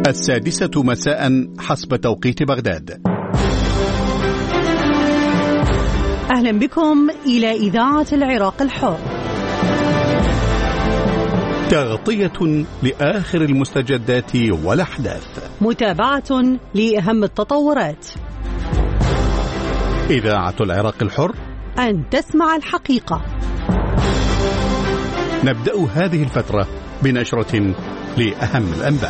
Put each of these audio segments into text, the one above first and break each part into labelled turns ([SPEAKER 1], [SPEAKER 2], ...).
[SPEAKER 1] السادسة مساء حسب توقيت بغداد.
[SPEAKER 2] أهلا بكم إلى إذاعة العراق الحر.
[SPEAKER 1] تغطية لآخر المستجدات والأحداث،
[SPEAKER 2] متابعة لأهم التطورات.
[SPEAKER 1] إذاعة العراق الحر،
[SPEAKER 2] أن تسمع الحقيقة.
[SPEAKER 1] نبدأ هذه الفترة بنشرة لأهم الأنباء.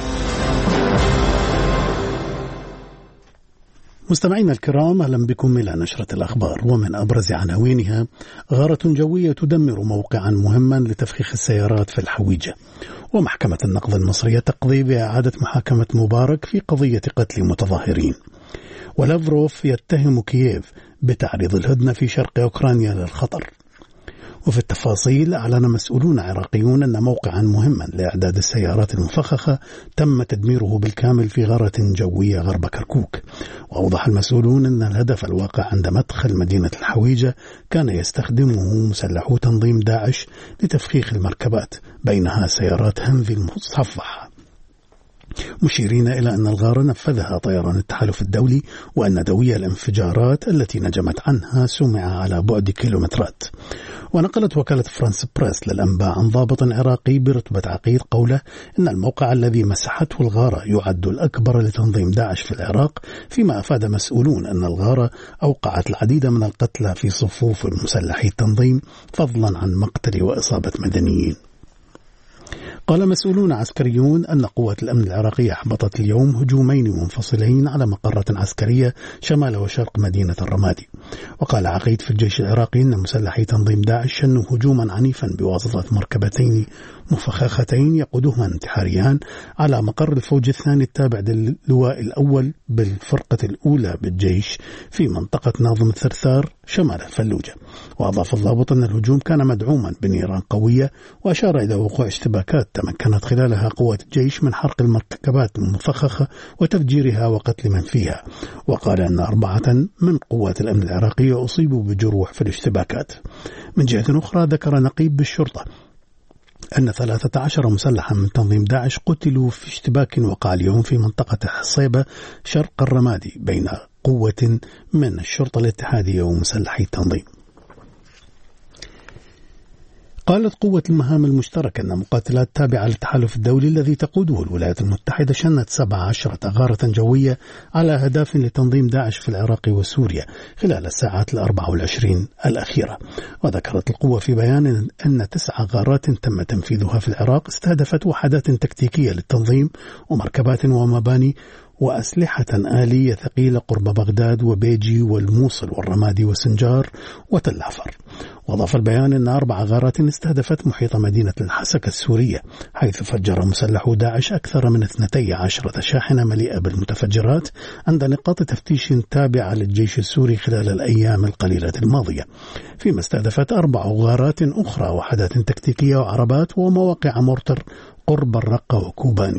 [SPEAKER 3] مستمعينا الكرام، أهلا بكم إلى نشرة الأخبار. ومن أبرز عناوينها: غارة جوية تدمر موقعا مهما لتفخيخ السيارات في الحويجة. ومحكمة النقض المصرية تقضي بإعادة محاكمة مبارك في قضية قتل متظاهرين. ولافروف يتهم كييف بتعريض الهدنة في شرق أوكرانيا للخطر. وفي التفاصيل، أعلن مسؤولون عراقيون أن موقعا مهما لإعداد السيارات المفخخة تم تدميره بالكامل في غارة جوية غرب كركوك. وأوضح المسؤولون أن الهدف الواقع عند مدخل مدينة الحويجة كان يستخدمه مسلحو تنظيم داعش لتفخيخ المركبات، بينها سيارات هنفي المصفحة، مشيرين إلى أن الغارة نفذها طيران التحالف الدولي، وأن دوي الانفجارات التي نجمت عنها سمع على بعد كيلومترات. ونقلت وكالة فرانس بريس للأنباء عن ضابط عراقي برتبة عقيد قوله إن الموقع الذي مسحته الغارة يعد الأكبر لتنظيم داعش في العراق، فيما أفاد مسؤولون أن الغارة أوقعت العديد من القتلى في صفوف المسلحي التنظيم، فضلا عن مقتل وإصابة مدنيين. قال مسؤولون عسكريون أن قوات الأمن العراقية أحبطت اليوم هجومين منفصلين على مقرة عسكرية شمال وشرق مدينة الرمادي. وقال عقيد في الجيش العراقي أن مسلحي تنظيم داعش شنوا هجوما عنيفا بواسطة مركبتين مفخختين يقودهما انتحاريان على مقر الفوج الثاني التابع للواء الأول بالفرقة الأولى بالجيش في منطقة ناظم الثرثار شمال الفلوجة. وأضاف الضابط أن الهجوم كان مدعوما بنيران قوية، وأشار إلى وقوع اشتباكات تمكنت خلالها قوات الجيش من حرق المركبات المفخخة وتفجيرها وقتل من فيها. وقال أن 4 من قوات الأمن العراقية أصيبوا بجروح في الاشتباكات. من جهة أخرى، ذكر نقيب بالشرطة أن 13 مسلحا من تنظيم داعش قتلوا في اشتباك وقع اليوم في منطقة حصيبة شرق الرمادي بين قوة من الشرطة الاتحادية ومسلحي التنظيم. قالت قوة المهام المشتركة أن مقاتلات تابعة للتحالف الدولي الذي تقوده الولايات المتحدة شنت 17 غارة جوية على أهداف لتنظيم داعش في العراق وسوريا خلال الساعات 24 الأخيرة. وذكرت القوة في بيان أن 9 غارات تم تنفيذها في العراق استهدفت وحدات تكتيكية للتنظيم ومركبات ومباني وأسلحة آلية ثقيلة قرب بغداد وبيجي والموصل والرمادي وسنجار وتل عفر. وأضاف البيان أن 4 غارات استهدفت محيط مدينة الحسكة السورية، حيث فجر مسلحو داعش أكثر من 12 شاحنة مليئة بالمتفجرات عند نقاط تفتيش تابعة للجيش السوري خلال الأيام القليلة الماضية، فيما استهدفت 4 غارات أخرى وحدات تكتيكية وعربات ومواقع مورتر قرب الرقة وكوباني.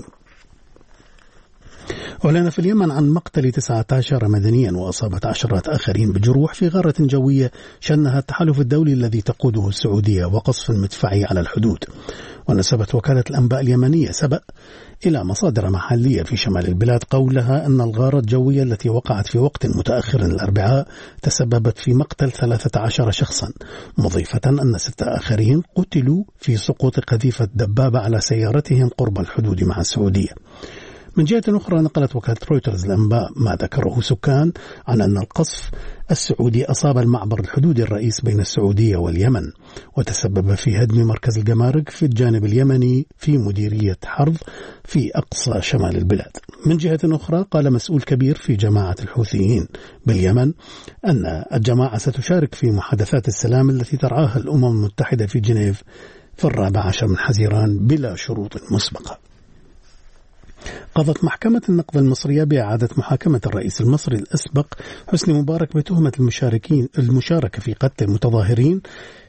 [SPEAKER 3] أعلن في اليمن عن مقتل 19 مدنيا وأصابة 10 آخرين بجروح في غارة جوية شنها التحالف الدولي الذي تقوده السعودية وقصف مدفعي على الحدود. ونسبت وكالة الأنباء اليمنية سبأ إلى مصادر محلية في شمال البلاد قولها أن الغارة الجوية التي وقعت في وقت متأخر الأربعاء تسببت في مقتل 13 شخصا، مضيفة أن 6 آخرين قتلوا في سقوط قذيفة دبابة على سيارتهم قرب الحدود مع السعودية. من جهة أخرى، نقلت وكالة رويترز الأنباء ما ذكره سكان عن أن القصف السعودي أصاب المعبر الحدودي الرئيس بين السعودية واليمن، وتسبب في هدم مركز الجمارك في الجانب اليمني في مديرية حرض في أقصى شمال البلاد. من جهة أخرى، قال مسؤول كبير في جماعة الحوثيين باليمن أن الجماعة ستشارك في محادثات السلام التي ترعاها الأمم المتحدة في جنيف في 14 من حزيران بلا شروط مسبقة. قضت محكمة النقض المصرية بإعادة محاكمة الرئيس المصري الأسبق حسني مبارك بتهمة المشاركة في قتل المتظاهرين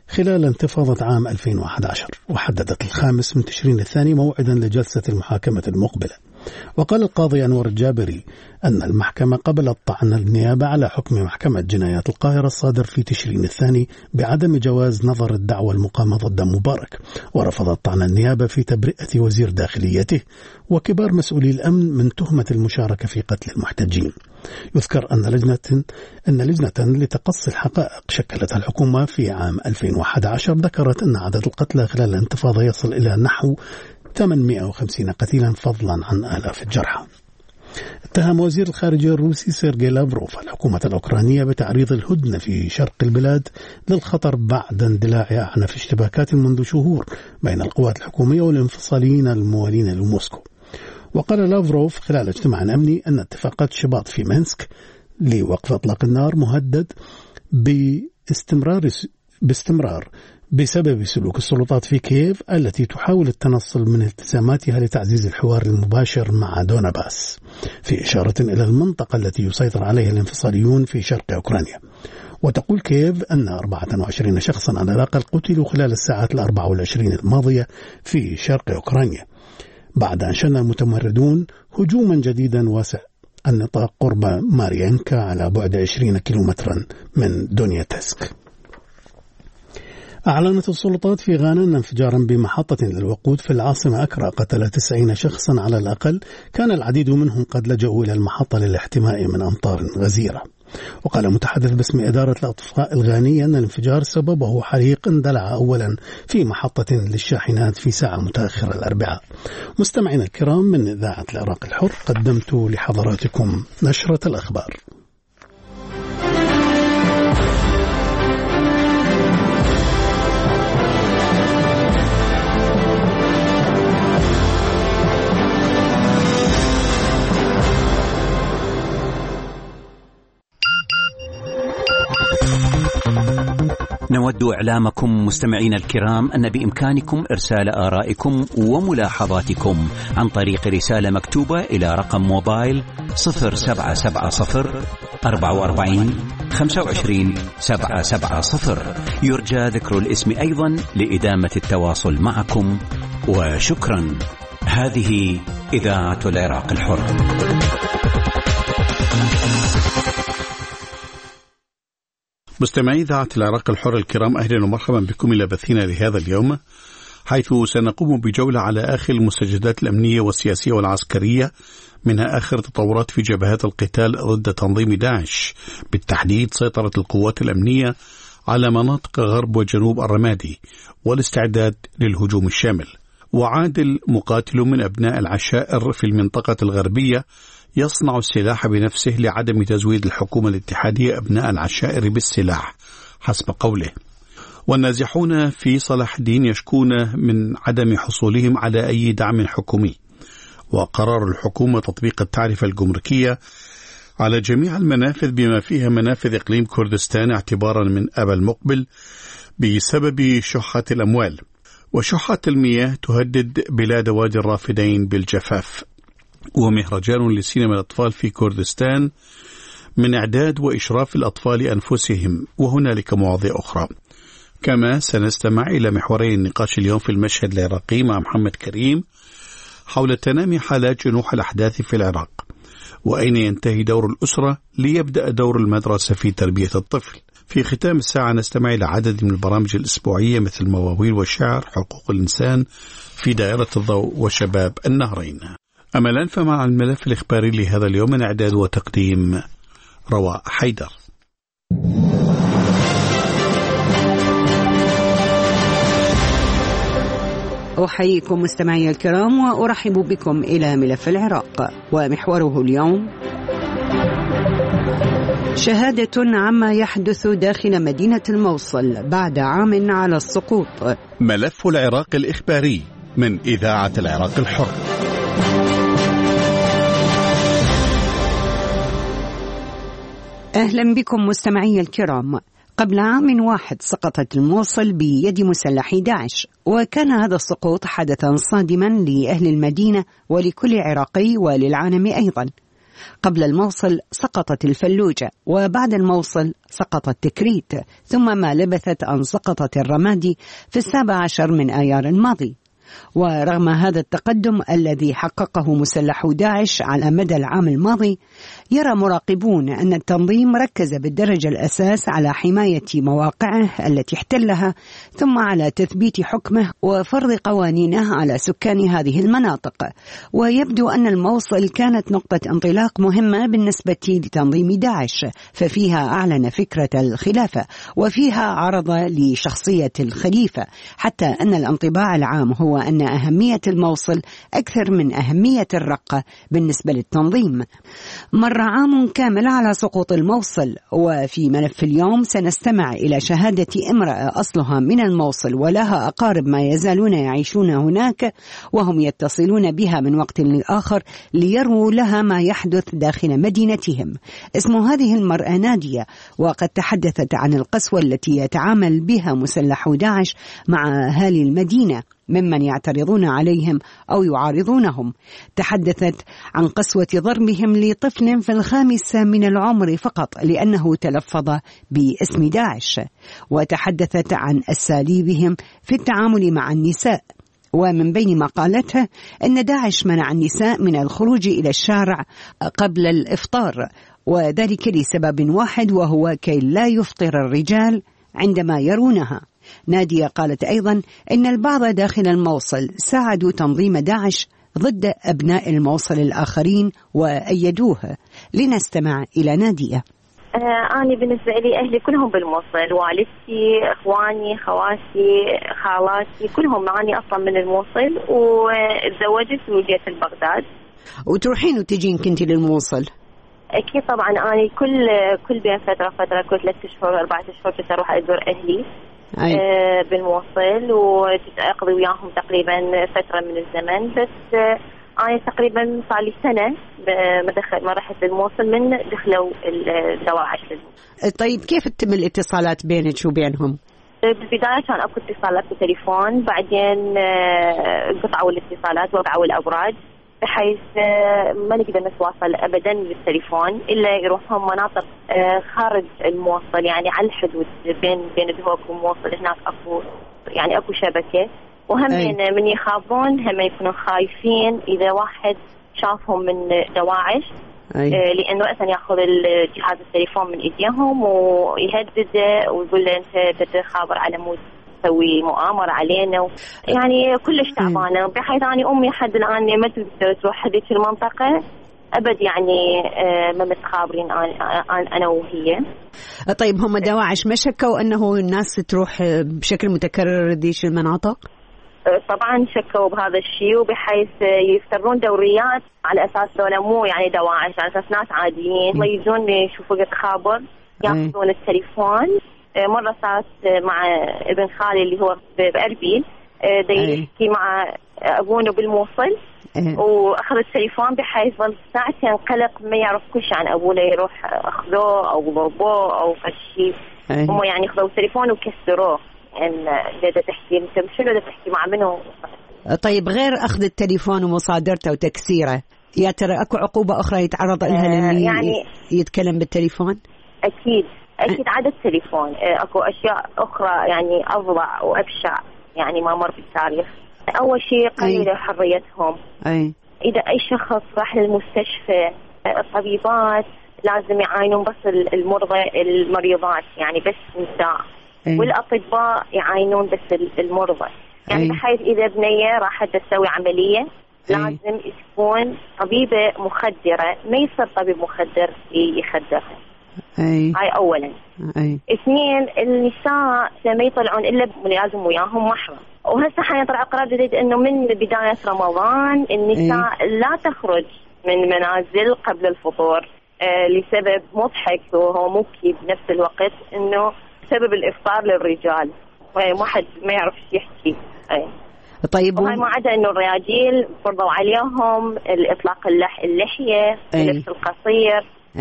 [SPEAKER 3] خلال انتفاضة عام 2011، وحددت 5 تشرين الثاني موعدا لجلسة المحاكمة المقبلة. وقال القاضي أنور الجابري أن المحكمة قبلت طعن النيابة على حكم محكمة جنايات القاهرة الصادر في تشرين الثاني بعدم جواز نظر الدعوى المقامة ضد مبارك، ورفضت طعن النيابة في تبرئة وزير داخليته وكبار مسؤولي الأمن من تهمة المشاركة في قتل المحتجين. يذكر أن لجنة لتقصي الحقائق شكلتها الحكومة في عام 2011 ذكرت أن عدد القتلى خلال الانتفاضة يصل إلى نحو 850 قتيلا فضلا عن آلاف الجرحى. اتهم وزير الخارجية الروسي سيرجي لافروف الحكومة الأوكرانية بتعريض الهدنة في شرق البلاد للخطر بعد اندلاع أعنف اشتباكات منذ شهور بين القوات الحكومية والانفصاليين الموالين لموسكو. وقال لافروف خلال اجتماع أمني أن اتفاقات شباط في مينسك لوقف إطلاق النار مهدد باستمرار بسبب سلوك السلطات في كييف التي تحاول التنصل من التزاماتها لتعزيز الحوار المباشر مع دونباس، في إشارة إلى المنطقة التي يسيطر عليها الانفصاليون في شرق أوكرانيا. وتقول كييف أن 24 شخصا على الأقل قتلوا خلال الساعات 24 الماضية في شرق أوكرانيا بعد أن شن المتمردون هجوما جديدا واسع النطاق قرب ماريانكا على بعد 20 كيلومترا من دونيتسك. أعلنت السلطات في غانا أن انفجارا بمحطة للوقود في العاصمة أكرا قتل 90 شخصا على الأقل، كان العديد منهم قد لجأوا إلى المحطة للاحتماء من أمطار غزيرة. وقال متحدث باسم إدارة الأطفاء الغانية أن الانفجار سببه حريق اندلع أولا في محطة للشاحنات في ساعة متأخرة الأربعاء. مستمعينا الكرام، من إذاعة العراق الحر قدمت لحضراتكم نشرة الأخبار.
[SPEAKER 4] نود إعلامكم مستمعين الكرام أن بإمكانكم إرسال آرائكم وملاحظاتكم عن طريق رسالة مكتوبة إلى رقم موبايل 0770 44 25 770. يرجى ذكر الاسم أيضا لإدامة التواصل معكم، وشكرا. هذه إذاعة العراق الحر.
[SPEAKER 1] مستمعي إذاعة العراق الحر الكرام، أهلا ومرحبا بكم إلى بثنا لهذا اليوم، حيث سنقوم بجولة على آخر المستجدات الأمنية والسياسية والعسكرية، منها آخر تطورات في جبهات القتال ضد تنظيم داعش، بالتحديد سيطرة القوات الأمنية على مناطق غرب وجنوب الرمادي والاستعداد للهجوم الشامل. وعادل مقاتل من أبناء العشائر في المنطقة الغربية يصنع السلاح بنفسه لعدم تزويد الحكومة الاتحادية أبناء العشائر بالسلاح حسب قوله. والنازحون في صلاح الدين يشكون من عدم حصولهم على أي دعم حكومي. وقرار الحكومة تطبيق التعرفة الجمركية على جميع المنافذ بما فيها منافذ إقليم كردستان اعتبارا من آب المقبل بسبب شحة الأموال. وشحة المياه تهدد بلاد وادي الرافدين بالجفاف. ومهرجان لسينما الأطفال في كردستان من إعداد وإشراف الأطفال أنفسهم، وهنالك مواضيع أخرى. كما سنستمع إلى محوري النقاش اليوم في المشهد العراقي مع محمد كريم حول تنامي حالات جنوح الأحداث في العراق، وأين ينتهي دور الأسرة ليبدأ دور المدرسة في تربية الطفل. في ختام الساعة نستمع إلى عدد من البرامج الأسبوعية مثل مواويل والشعر، حقوق الإنسان، في دائرة الضوء، وشباب النهرين. أما الآن فمع الملف الإخباري لهذا اليوم من إعداد وتقديم رواء حيدر.
[SPEAKER 5] أحييكم مستمعي الكرام وأرحب بكم إلى ملف العراق، ومحوره اليوم شهادة عما يحدث داخل مدينة الموصل بعد عام على السقوط.
[SPEAKER 1] ملف العراق الإخباري من إذاعة العراق الحر.
[SPEAKER 5] أهلا بكم مستمعي الكرام. قبل عام واحد سقطت الموصل بيد مسلحي داعش، وكان هذا السقوط حدثا صادما لأهل المدينة ولكل عراقي وللعالم أيضا. قبل الموصل سقطت الفلوجة، وبعد الموصل سقط التكريت، ثم ما لبثت أن سقطت الرمادي في 17 من آيار الماضي. ورغم هذا التقدم الذي حققه مسلحو داعش على مدى العام الماضي، يرى مراقبون أن التنظيم ركز بالدرجة الأساس على حماية مواقعه التي احتلها، ثم على تثبيت حكمه وفرض قوانينه على سكان هذه المناطق. ويبدو أن الموصل كانت نقطة انطلاق مهمة بالنسبة لتنظيم داعش، ففيها أعلن فكرة الخلافة وفيها عرض لشخصية الخليفة، حتى أن الانطباع العام هو أن أهمية الموصل أكثر من أهمية الرقة بالنسبة للتنظيم. مر عام كامل على سقوط الموصل، وفي ملف اليوم سنستمع إلى شهادة امرأة أصلها من الموصل ولها أقارب ما يزالون يعيشون هناك، وهم يتصلون بها من وقت لآخر ليروا لها ما يحدث داخل مدينتهم. اسم هذه المرأة نادية، وقد تحدثت عن القسوة التي يتعامل بها مسلحو داعش مع أهالي المدينة ممن يعترضون عليهم أو يعارضونهم. تحدثت عن قسوة ضربهم لطفل في 5 من العمر فقط لأنه تلفظ باسم داعش، وتحدثت عن أساليبهم في التعامل مع النساء. ومن بين ما قالتها أن داعش منع النساء من الخروج إلى الشارع قبل الإفطار، وذلك لسبب واحد، وهو كي لا يفطر الرجال عندما يرونها. نادية قالت أيضا أن البعض داخل الموصل ساعدوا تنظيم داعش ضد أبناء الموصل الآخرين وأيدوه. لنستمع إلى نادية.
[SPEAKER 6] أنا بالنسبة لي أهلي كلهم بالموصل، والدتي، إخواني، خواتي، خالاتي كلهم معاني أصلا من الموصل، وتزوجت وجيت ببغداد.
[SPEAKER 5] وتروحين وتجين كنتي للموصل؟
[SPEAKER 6] أكيد طبعا. أنا كل بين فترة كل 3 أشهر 4 أشهر كنت أروح أزور أهلي بالموصل، وأقضي وياهم تقريبا فترة من الزمن. بس أنا تقريبا صار لي سنة ما رحت للموصل من دخلوا الدواعش.
[SPEAKER 5] طيب كيف تتم الاتصالات بينك وبينهم؟
[SPEAKER 6] بالبداية كان أكو اتصالات بالتليفون، بعدين قطعوا الاتصالات وقعوا الأبراج، بحيث ما نقدر نتواصل أبدا بالتليفون إلا يروحون مناطق خارج الموصل، يعني على الحدود بين دهوك والموصل. هناك أكو شبكة، وهم من يخافون هم يكونوا خايفين إذا واحد شافهم من دواعش، لأنه أصلا يأخذ جهاز التليفون من إيديهم ويهدده ويقول له أنت تتخابر على مود تسوي مؤامرة علينا، يعني كلش تعبانة. بحيث أني أمي حد الآن ما تقدر تروح هذيك المنطقة أبد، يعني ما متخابرين أنا وهي.
[SPEAKER 5] طيب هم دواعش ما شكوا أنه الناس تروح بشكل متكرر ديش المناطق؟
[SPEAKER 6] طبعا شكوا بهذا الشيء، وبحيث يفترون دوريات على أساس دولة مو يعني دواعش، على أساس ناس عاديين يجون يشوفوا خابر يأخذون التليفون. مرة صارت مع ابن خالي اللي هو بأربيل، يحكي مع أبونا بالموصل، وأخذ التليفون بحيث ظل ساعتين قلق ما يعرف كل شيء عن أبونا، يروح أخذوه أو ضربوه أو فشي. هم يعني أخذوا التليفون وكسروه. إذا تحكي أنت شنو إذا تحكي مع منه.
[SPEAKER 5] طيب غير أخذ التليفون ومصادرته وتكسيره، يا ترى أكو عقوبة أخرى يتعرض لها للي
[SPEAKER 6] يعني
[SPEAKER 5] يتكلم بالتليفون؟
[SPEAKER 6] أكيد عدد التليفون. أكو أشياء أخرى يعني أفظع وأبشع يعني ما مر بالتاريخ. أول شيء قليل حريتهم. إذا أي شخص راح للمستشفى، الطبيبات لازم يعاينون بس المريضات، يعني بس نساء، والأطباء يعاينون بس المرضى. يعني بحيث إذا بنية راحت تسوي عملية لازم تكون طبيبة مخدرة، ما يصير طبيب مخدر يخدرها. هاي أولا. 2 النساء ما يطلعون إلا لازم وياهم محرم. وهسه حين طلع قرار جديد إنه من بداية رمضان النساء لا تخرج من منازل قبل الفطور، لسبب مضحك وهو مبكي بنفس الوقت، إنه سبب الإفطار للرجال، ما حد ما يعرف يحكي.
[SPEAKER 5] طيب
[SPEAKER 6] وهي ما عدا إنه الرجال فرضوا عليهم الإطلاق اللحية، اللبس القصير.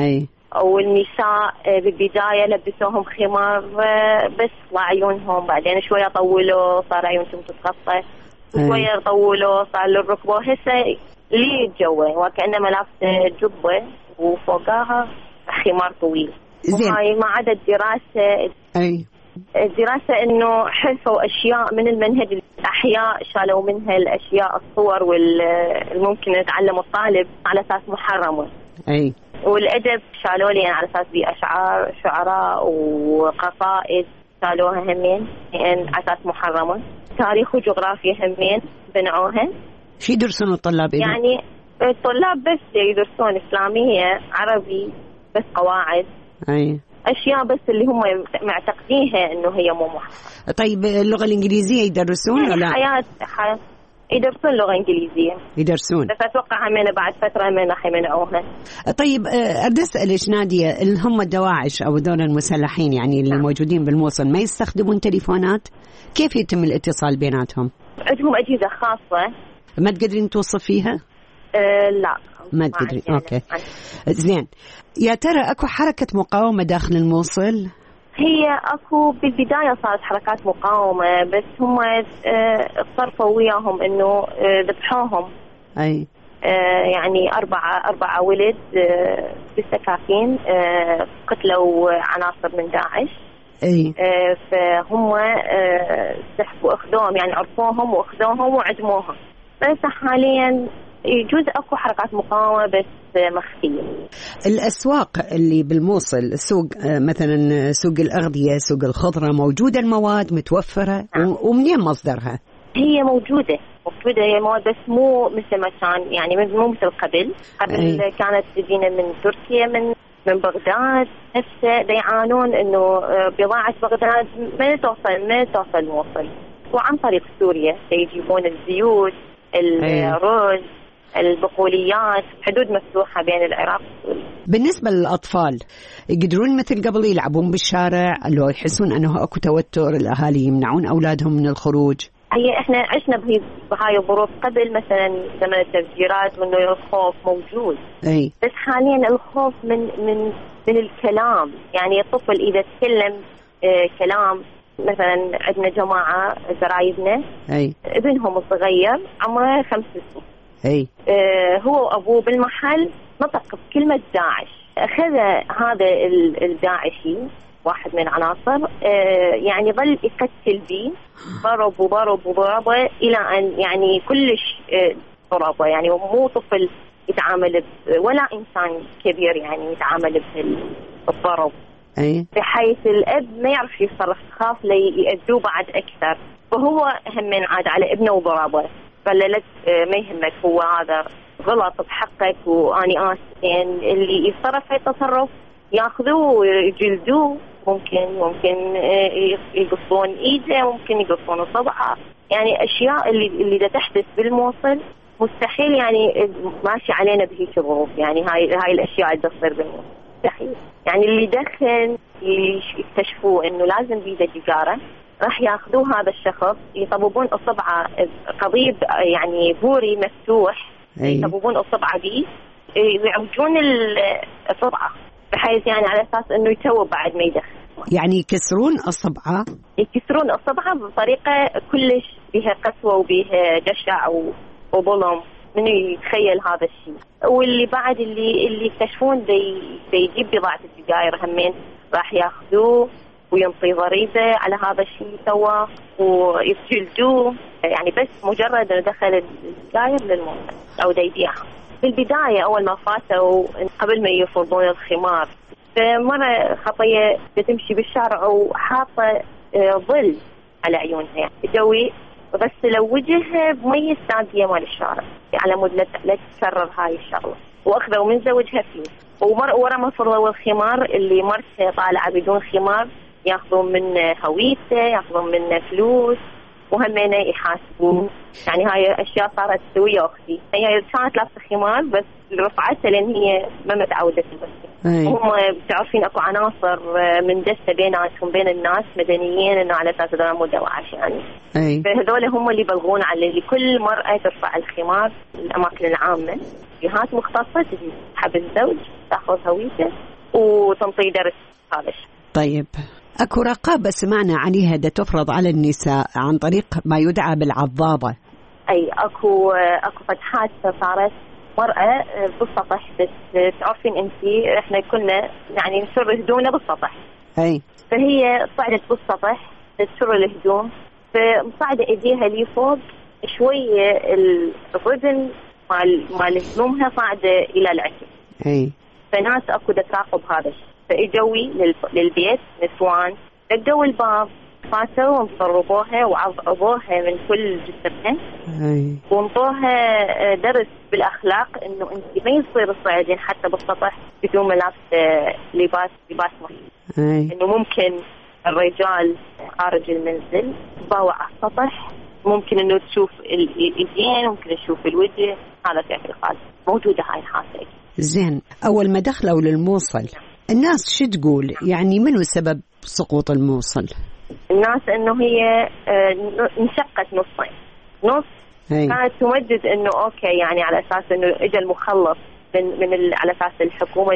[SPEAKER 6] والنساء بالبداية لبسوهم خمار بس لعيونهم، بعدين شوية طولوا صار عيونهم تتغطى، شوية طولوا صار للركبة. هسه ليه جوه وكأنما لابسة جبة وفوقها خمار طويل.
[SPEAKER 5] زين.
[SPEAKER 6] وهاي ما عدا الدراسة. الدراسة إنه حذفوا أشياء من المنهج، الأحياء شالوا منها الأشياء الصور والممكن يتعلم الطالب على أساس محرمة. والأدب شالوا لي على أساس بأشعار شعراء وقصائد شالوها همين على أساس محرمة. تاريخ وجغرافيا همين بنعوها.
[SPEAKER 5] شو يدرسون الطلاب؟
[SPEAKER 6] يعني الطلاب بس يدرسون إسلامية عربي بس قواعد. أشياء بس اللي هم معتقدينها إنه هي مو محرمة.
[SPEAKER 5] طيب اللغة الإنجليزية يدرسون ولا؟
[SPEAKER 6] حياة يدرسون لغة إنجليزية.
[SPEAKER 5] يدرسون.
[SPEAKER 6] بس أتوقع همين بعد فترة من راح يمنعوها.
[SPEAKER 5] طيب أريد أسألك نادية، اللي هم الدواعش أو دول المسلحين يعني اللي موجودين بالموصل ما يستخدمون تليفونات؟ كيف يتم الاتصال بيناتهم؟
[SPEAKER 6] عندهم أجهزة خاصة.
[SPEAKER 5] ما تقدرين توصفيها؟
[SPEAKER 6] لا
[SPEAKER 5] ما تقدرين. أوكي زين. يا ترى أكو حركة مقاومة داخل الموصل؟
[SPEAKER 6] هي أكو بالبداية صارت حركات مقاومة بس هم اتصرفوا وياهم إنه ذبحوهم. يعني أربعة ولد بالسكاكين قتلوا عناصر من داعش. فهم سحبوا أخذوهم، يعني عرفوهم وأخذوهم وعدموهم. بس حاليا يجوز أكو حركات مقاومة بس مخفية.
[SPEAKER 5] الأسواق اللي بالموصل، السوق مثلا سوق الأغذية، سوق الخضرة، موجودة المواد متوفرة؟ ومنين مصدرها؟
[SPEAKER 6] هي موجودة هي مواد بس مو مثل ما كان، يعني مو مثل قبل كانت تجينا من تركيا من بغداد. هسه يعانون إنه بضاعة بغداد ما توصل الموصل، وعن طريق سوريا يجيبون الزيوت، الرز، البقوليات، حدود مفتوحة بين العراق وسوريا.
[SPEAKER 5] بالنسبة للأطفال يقدرون مثل قبل يلعبون بالشارع لو يحسون أنه أكو توتر؟ الأهالي يمنعون أولادهم من الخروج؟
[SPEAKER 6] هي إحنا عشنا بهاي الظروف قبل، مثلا زمن التفجيرات وإنه الخوف موجود. بس حاليا الخوف من الكلام، يعني الطفل إذا تكلم كلام، مثلا عندنا جماعة زرايبنا ابنهم الصغير عمره 5 سنين، هو وأبوه بالمحل نطق بكلمة داعش. أخذ هذا الداعشي واحد من عناصر يعني ظل يقتل بيه، ضرب إلى أن يعني كلش ضربه، يعني مو طفل يتعامل ولا إنسان كبير يعني يتعامل بالضرب. بحيث الأب ما يعرف يتصرف، خاف ليأذوه بعد أكثر، فهو هم عاد على ابنه وضربه. قال له ما يهمك، هو هذا غلط بحقك وأني آسف. يعني اللي يتصرف هاي التصرف ياخذوه ويجلدوه، ممكن يقصون إيده، ممكن يقصون صبعه. يعني أشياء اللي تحدث بالموصل مستحيل يعني ماشي علينا بهيك ظروف. يعني هاي الأشياء اللي تصير بالموصل مستحيل. يعني اللي يدخن يكتشفوا إنه لازم بيده سيجارة، راح ياخذوه هذا الشخص يطببون أصبعه قضيب يعني بوري مفتوح، يطببون أصبعه بيه، يعوجون الصبعة بحيث يعني على أساس إنه يتوب بعد ما يدخن.
[SPEAKER 5] يعني يكسرون الصبعة بطريقة كلش بها قسوة وبها جشع وظلم، من يتخيل هذا الشيء. واللي بعد اللي يكتشفون يجيب بضاعة السجاير همين راح ياخذوه وينطي ضريبة على هذا الشيء سواه ويسجلدوه. يعني بس مجرد انه دخل السجاير للموت او يبيعها. بالبداية اول ما فاتوا قبل ما يفرضون الخمار، فمرة خطية تمشي بالشارع وحاطة ظل على عيونها، يعني تسوي غسلوا وجهها بمية السادية مال الشارع على مود لا تتكرر هاي الشغلة، واخذوا من زوجها فيه. ورا ما فرضوا الخمار اللي مرته طالعة بدون خمار ياخذون من هويته، ياخذون من فلوس، وهمين يحاسبون. يعني هاي اشياء صارت تسويها اختي، هي كانت لابسه خمار بس رفعتها لان هي ما متعوده تلبسها. هم بتعرفين اكو عناصر من دسه بيناتهم بين الناس مدنيين انه على اساس هذول مو دواعش يعني. فهذول هم اللي يبلغون على اللي كل مرأة ترفع الخمار الاماكن العامه، جهات مختصه تجي تسحب الزوج تاخذ هويته وتنطي درس هذا الشيء. طيب اكو رقابه سمعنا عليها دا تفرض على النساء عن طريق ما يدعى بالعضاضه.
[SPEAKER 6] اي اكو فتحات صارت مرأة بالسطح، بس تعرفين أنتي إحنا كنا يعني نشر هدومنا بالسطح. فهي صعدت بالسطح تشر الهدوم، فمصعدة إيديها لي فوق شوية، الرجل مال هدومها صعدة إلى العكس. فناس أكو تراقب هذا الشيء، فإجوي للبيت نسوان، دقوا الباب، فاتوا ومصربوها وعضبوها من كل جسمها، وانطوها درس بالأخلاق إنه أنت ما يصير تصعدين حتى بالسطح بدون لابسة لباس محيط، إنه ممكن الرجال خارج المنزل باوع على السطح، ممكن إنه تشوف الإيدين، ممكن تشوف الوجه، هذا في الغالب موجودة هاي الحاسة.
[SPEAKER 5] زين، أول ما دخلوا للموصل الناس شو تقول؟ يعني منو سبب سقوط الموصل؟
[SPEAKER 6] الناس إنه هي انشقت نصين، نص كانت تمجد إنه أوكي يعني على أساس إنه إجا المخلص من على أساس الحكومة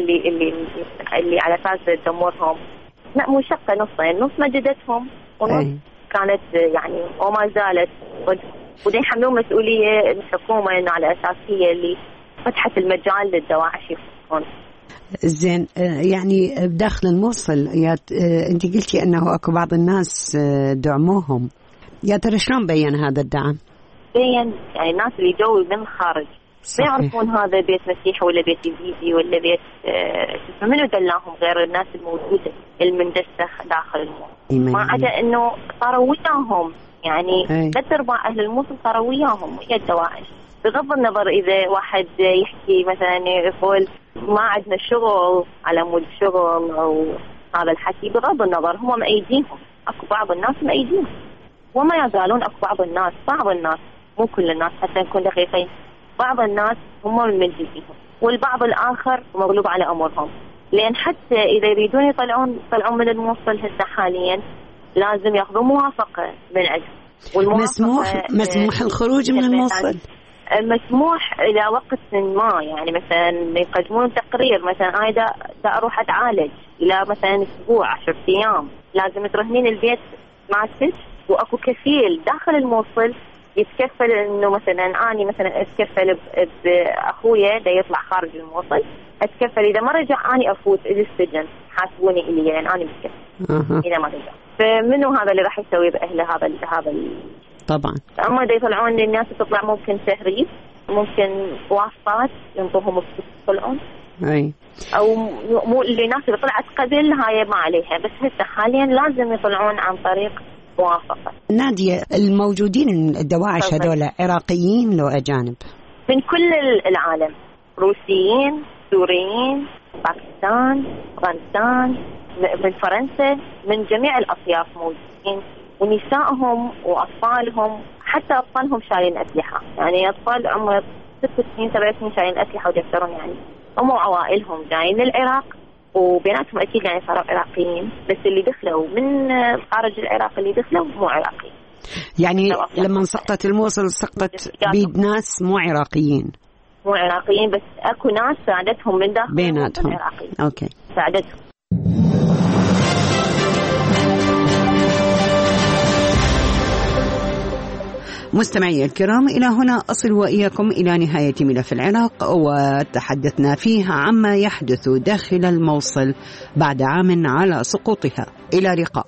[SPEAKER 6] اللي على أساس تدمرهم، لا منشقة نصين، نص مجدتهم ونص كانت يعني وما زالت، وده يحملون مسؤولية الحكومة إنه على أساس هي اللي فتحت المجال للدواعش يفكون.
[SPEAKER 5] زين، يعني بداخل الموصل أنت قلتي أنه أكو بعض الناس دعموهم، يا ترى شلون بين هذا الدعم؟
[SPEAKER 6] بين يعني الناس اللي جو من خارج ما يعرفون هذا بيت مسيحي ولا بيت يزيدي ولا بيت منو دلاهم غير الناس الموجودة المندسة داخل الموصل، ما عدا إنه صاروا وياهم، يعني ثلاث أرباع أهل الموصل صاروا وياهم ويا الدواعش، بغض النظر إذا واحد يحكي مثلا يقول ما عندنا شغل على مود شغل أو هذا الحكي، بغض النظر هم مأيدينهم، أكو بعض الناس مأيدينهم وما يزالون، أكو بعض الناس مو كل الناس حتى نكون دقيقين، بعض الناس هم منجزيهم والبعض الآخر مغلوب على أمرهم، لأن حتى إذا يريدون يطلعون من الموصل هسه حاليا لازم ياخذوا موافقة من عندهم،
[SPEAKER 5] مسموح الخروج من الموصل،
[SPEAKER 6] مسموح إلى وقت ما، يعني مثلا يقدمون تقرير مثلا أنا دا أروح أتعالج إلى مثلا أسبوع 10 أيام، لازم ترهنين البيت ماسك، وأكو كفيل داخل الموصل يتكفل إنه مثلا أنا مثلا أتكفل بأخويا دا يطلع خارج الموصل، أتكفل إذا ما رجع أنا أفوت إلى السجن، حاسبوني إلي لأن أنا متكفل إذا ما رجع، فمنو هذا اللي راح يسوي بأهله هذا
[SPEAKER 5] طبعا.
[SPEAKER 6] أما دا يطلعون الناس تطلع ممكن تهريب، ممكن واسطات ينطوهم يطلعون، أو مو اللي الناس اللي طلعت قبل هاي ما عليها، بس هسه حاليا لازم يطلعون عن طريق موافقة.
[SPEAKER 5] نادية، الموجودين الدواعش هذول عراقيين لو أجانب؟
[SPEAKER 6] من كل العالم، روسيين، سوريين، باكستان، أفغانستان، من فرنسا، من جميع الأطياف موجودين، ونسائهم وأطفالهم، حتى أطفالهم شايلين أسلحة، يعني أطفال عمر 6 سنين 7 سنين شايلين أسلحة ويفترون، يعني هم وعوائلهم جايين للعراق، وبيناتهم أكيد يعني صاروا عراقيين، بس اللي دخلوا من خارج العراق اللي دخلوا مو عراقيين.
[SPEAKER 5] يعني لما سقطت الموصل سقطت بيد ناس مو عراقيين،
[SPEAKER 6] بس أكو ناس ساعدتهم من داخل
[SPEAKER 5] بيناتهم. أوكي،
[SPEAKER 6] ساعدتهم.
[SPEAKER 5] مستمعي الكرام، إلى هنا أصل وإياكم إلى نهاية ملف العراق، وتحدثنا فيها عما يحدث داخل الموصل بعد عام على سقوطها. إلى لقاء.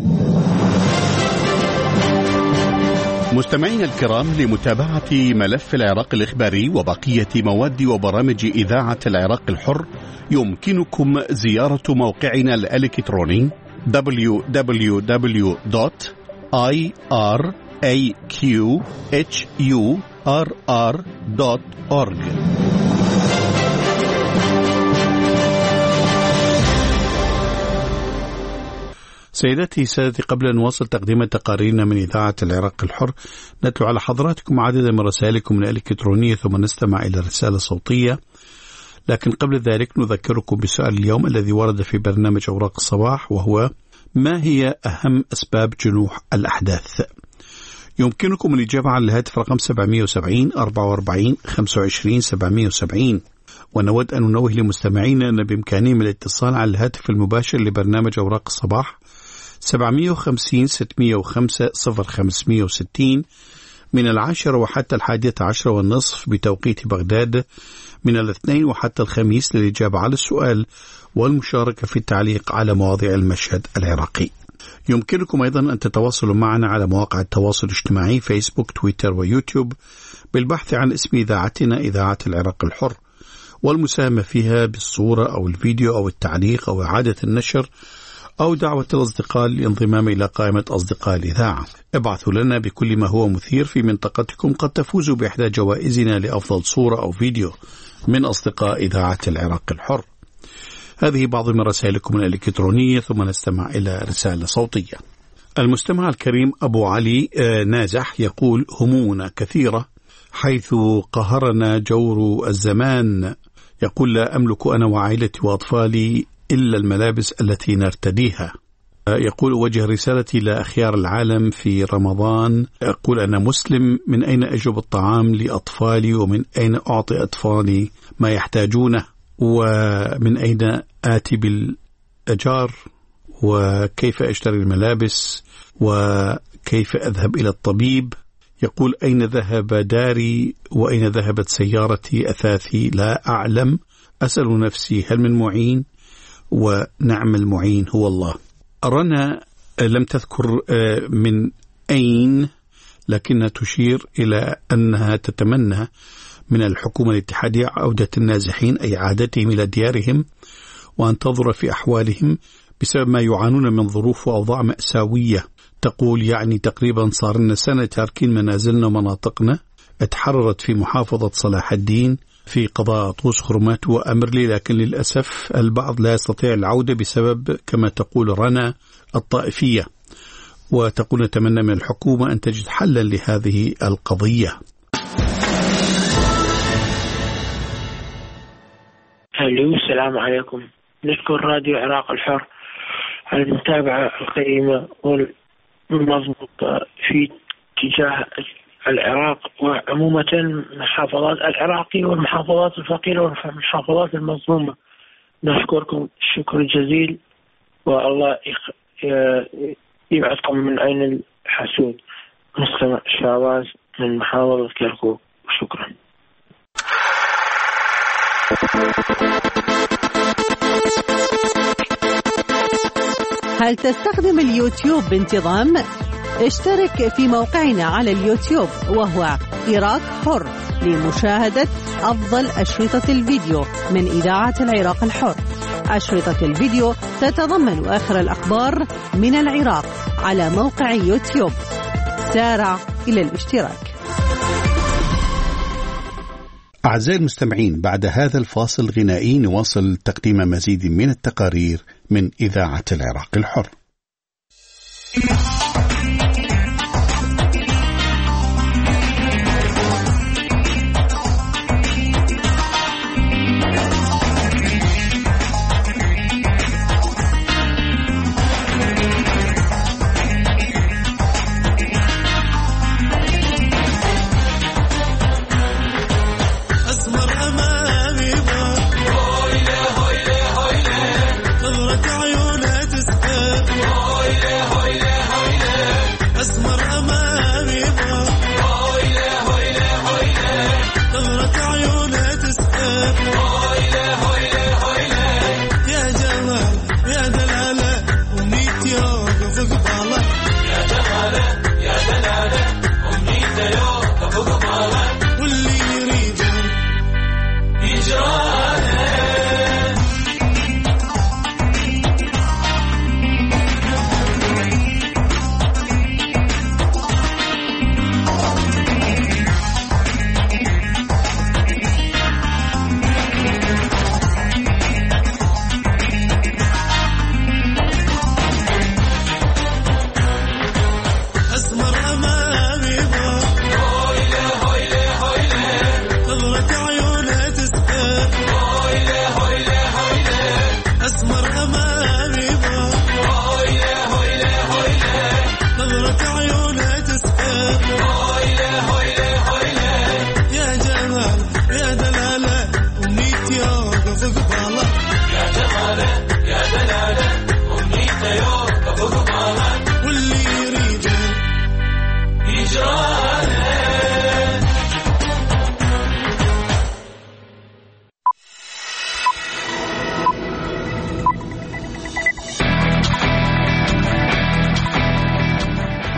[SPEAKER 1] مستمعينا الكرام، لمتابعة ملف العراق الإخباري وبقية مواد وبرامج إذاعة العراق الحر يمكنكم زيارة موقعنا الإلكتروني www.aqhurr.org. سيداتي سادتي، قبل أن نواصل تقديم تقاريرنا من إذاعة العراق الحر، نتلو على حضراتكم عددا من رسائلكم الإلكترونية ثم نستمع إلى رسالة صوتية. لكن قبل ذلك نذكركم بسؤال اليوم الذي ورد في برنامج أوراق الصباح، وهو: ما هي أهم أسباب جنوح الأحداث؟ يمكنكم الإجابة على الهاتف رقم 770 44 25 770. ونود أن ننوه لمستمعينا أن بإمكانهم الاتصال على الهاتف المباشر لبرنامج أوراق الصباح 750 605 0560 من 10 وحتى 11:30 بتوقيت بغداد، من الاثنين وحتى الخميس للإجابة على السؤال والمشاركة في التعليق على مواضيع المشهد العراقي. يمكنكم أيضا أن تتواصلوا معنا على مواقع التواصل الاجتماعي فيسبوك، تويتر ويوتيوب بالبحث عن اسم إذاعتنا إذاعة العراق الحر، والمساهمة فيها بالصورة أو الفيديو أو التعليق أو إعادة النشر أو دعوة الأصدقاء للانضمام إلى قائمة أصدقاء الإذاعة. ابعثوا لنا بكل ما هو مثير في منطقتكم، قد تفوزوا بإحدى جوائزنا لأفضل صورة أو فيديو من أصدقاء إذاعة العراق الحر. هذه بعض من رسائلكم الإلكترونية، ثم نستمع إلى رسالة صوتية. المستمع الكريم أبو علي نازح يقول: همومنا كثيرة حيث قهرنا جور الزمان. يقول: لا أملك أنا وعائلتي وأطفالي إلا الملابس التي نرتديها. يقول: وجه رسالتي لأخيار العالم في رمضان. يقول: أنا مسلم، من أين أجلب الطعام لأطفالي، ومن أين أعطي أطفالي ما يحتاجونه، ومن أين آتي بالأجار، وكيف أشتري الملابس، وكيف أذهب إلى الطبيب. يقول: أين ذهب داري، وأين ذهبت سيارتي، أثاثي لا أعلم، أسأل نفسي هل من معين، ونعم المعين هو الله. رنا لم تذكر من أين، لكنها تشير إلى أنها تتمنى من الحكومة الاتحادية عودة النازحين، أي عادتهم إلى ديارهم، وأن تنظر في أحوالهم بسبب ما يعانون من ظروف وأوضاع مأساوية. تقول: يعني تقريبا صار لنا سنة تاركين منازلنا ومناطقنا. اتحررت في محافظة صلاح الدين في قضاء طوس خرمات وأمرلي، لكن للأسف البعض لا يستطيع العودة بسبب كما تقول رنا الطائفية، وتقول: نتمنى من الحكومة أن تجد حلا لهذه القضية.
[SPEAKER 7] ألو، السلام عليكم. نشكر راديو العراق الحر على المتابعة القيمة والمضبوطة في اتجاه العراق وعمومة المحافظات العراقية والمحافظات الفقيرة والمحافظات المظلومة. نشكركم الشكر الجزيل، والله يبعثكم من عين الحسود. مستمع شعباز من محافظة كركوك، شكرا.
[SPEAKER 2] هل تستخدم اليوتيوب بانتظام؟ اشترك في موقعنا على اليوتيوب وهو عراق حر لمشاهدة أفضل أشرطة الفيديو من إذاعة العراق الحر. أشرطة الفيديو تتضمن آخر الأخبار من العراق على موقع يوتيوب. سارع إلى الاشتراك.
[SPEAKER 1] أعزائي المستمعين، بعد هذا الفاصل الغنائي نواصل تقديم مزيد من التقارير من إذاعة العراق الحر.
[SPEAKER 8] نظرة عيونها تسحر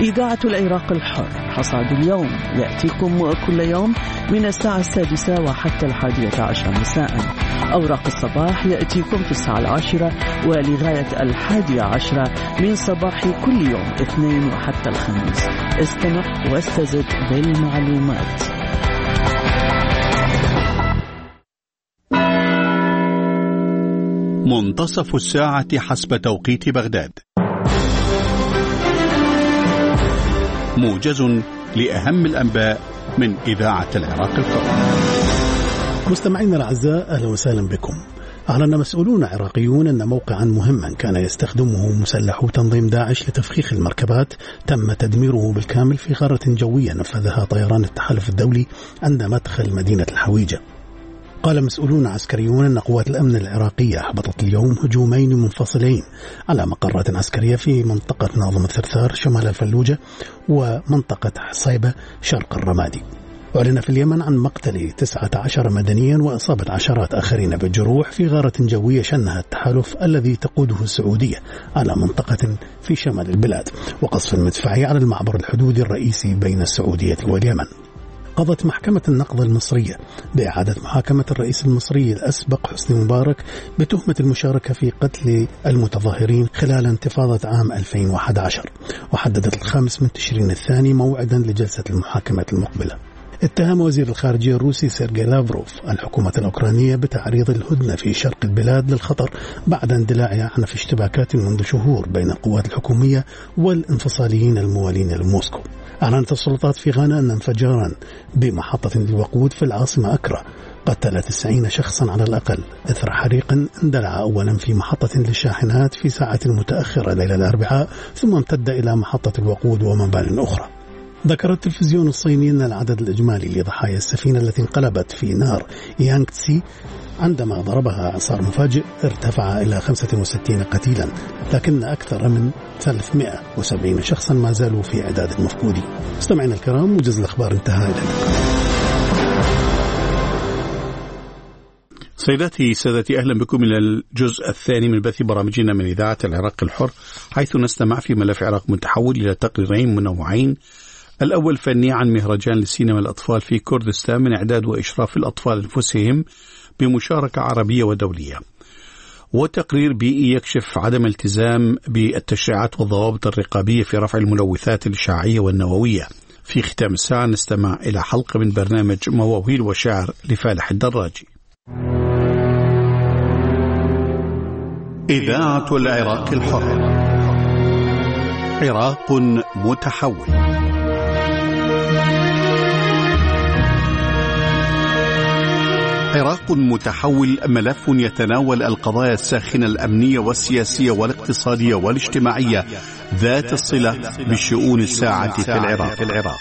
[SPEAKER 8] إذاعة العراق الحر. حصاد اليوم يأتيكم كل يوم من الساعة 6 وحتى 11 مساء. أوراق الصباح يأتيكم في الساعة 10 ولغاية 11 من صباح كل يوم اثنين وحتى الخميس. استمع واستزد بالمعلومات.
[SPEAKER 1] منتصف الساعة حسب توقيت بغداد. موجز لأهم الأنباء من إذاعة العراق الحر.
[SPEAKER 3] مستمعينا الأعزاء، أهلا وسهلا بكم. أعلن مسؤولون عراقيون أن موقعا مهما كان يستخدمه مسلحو تنظيم داعش لتفخيخ المركبات تم تدميره بالكامل في غارة جوية نفذها طيران التحالف الدولي عند مدخل مدينة الحويجة. قال مسؤولون عسكريون أن قوات الأمن العراقية أحبطت اليوم هجومين منفصلين على مقرات عسكرية في منطقة ناظم الثرثار شمال الفلوجة ومنطقة حصيبة شرق الرمادي. أعلن في اليمن عن مقتل 19 مدنيا وإصابة عشرات آخرين بالجروح في غارة جوية شنها التحالف الذي تقوده السعودية على منطقة في شمال البلاد، وقصف مدفعي على المعبر الحدودي الرئيسي بين السعودية واليمن. قضت محكمة النقض المصرية بإعادة محاكمة الرئيس المصري الأسبق حسني مبارك بتهمة المشاركة في قتل المتظاهرين خلال انتفاضة عام 2011، وحددت 5 تشرين الثاني موعدا لجلسة المحاكمة المقبلة. اتهم وزير الخارجية الروسي سيرجي لافروف الحكومة الأوكرانية بتعريض الهدنة في شرق البلاد للخطر بعد اندلاعها عنف اشتباكات منذ شهور بين القوات الحكومية والانفصاليين الموالين لموسكو. أعلنت السلطات في غانا أن انفجارا بمحطة للوقود في العاصمة أكرا قتل 90 شخصا على الأقل إثر حريق اندلع أولا في محطة للشاحنات في ساعة متأخرة ليلة الأربعاء، ثم امتد إلى محطة الوقود ومبان أخرى. ذكر التلفزيون الصيني أن العدد الإجمالي لضحايا السفينة التي انقلبت في نار يانغتسي عندما ضربها إعصار مفاجئ ارتفع إلى 65 قتيلا، لكن أكثر من 370 شخصا ما زالوا في إعداد المفقودين. مستمعينا الكرام، موجز الأخبار انتهى. إلى اللقاء.
[SPEAKER 1] سيداتي سادتي، أهلا بكم إلى الجزء الثاني من بث برامجنا من إذاعة العراق الحر، حيث نستمع في ملف عراق متحول إلى تقريرين منوعين. الأول فني عن مهرجان للسينما الأطفال في كردستان من إعداد وإشراف الأطفال أنفسهم بمشاركة عربية ودولية، وتقرير بيئي يكشف عدم التزام بالتشريعات والضوابط الرقابية في رفع الملوثات الإشعاعية والنووية. في ختام الساعة نستمع إلى حلقة من برنامج مواويل وشعر لفالح الدراجي. إذاعة العراق الحر، عراق متحول. عراق متحول ملف يتناول القضايا الساخنة الأمنية والسياسية والاقتصادية والاجتماعية ذات الصلة بالشؤون الساعة في العراق.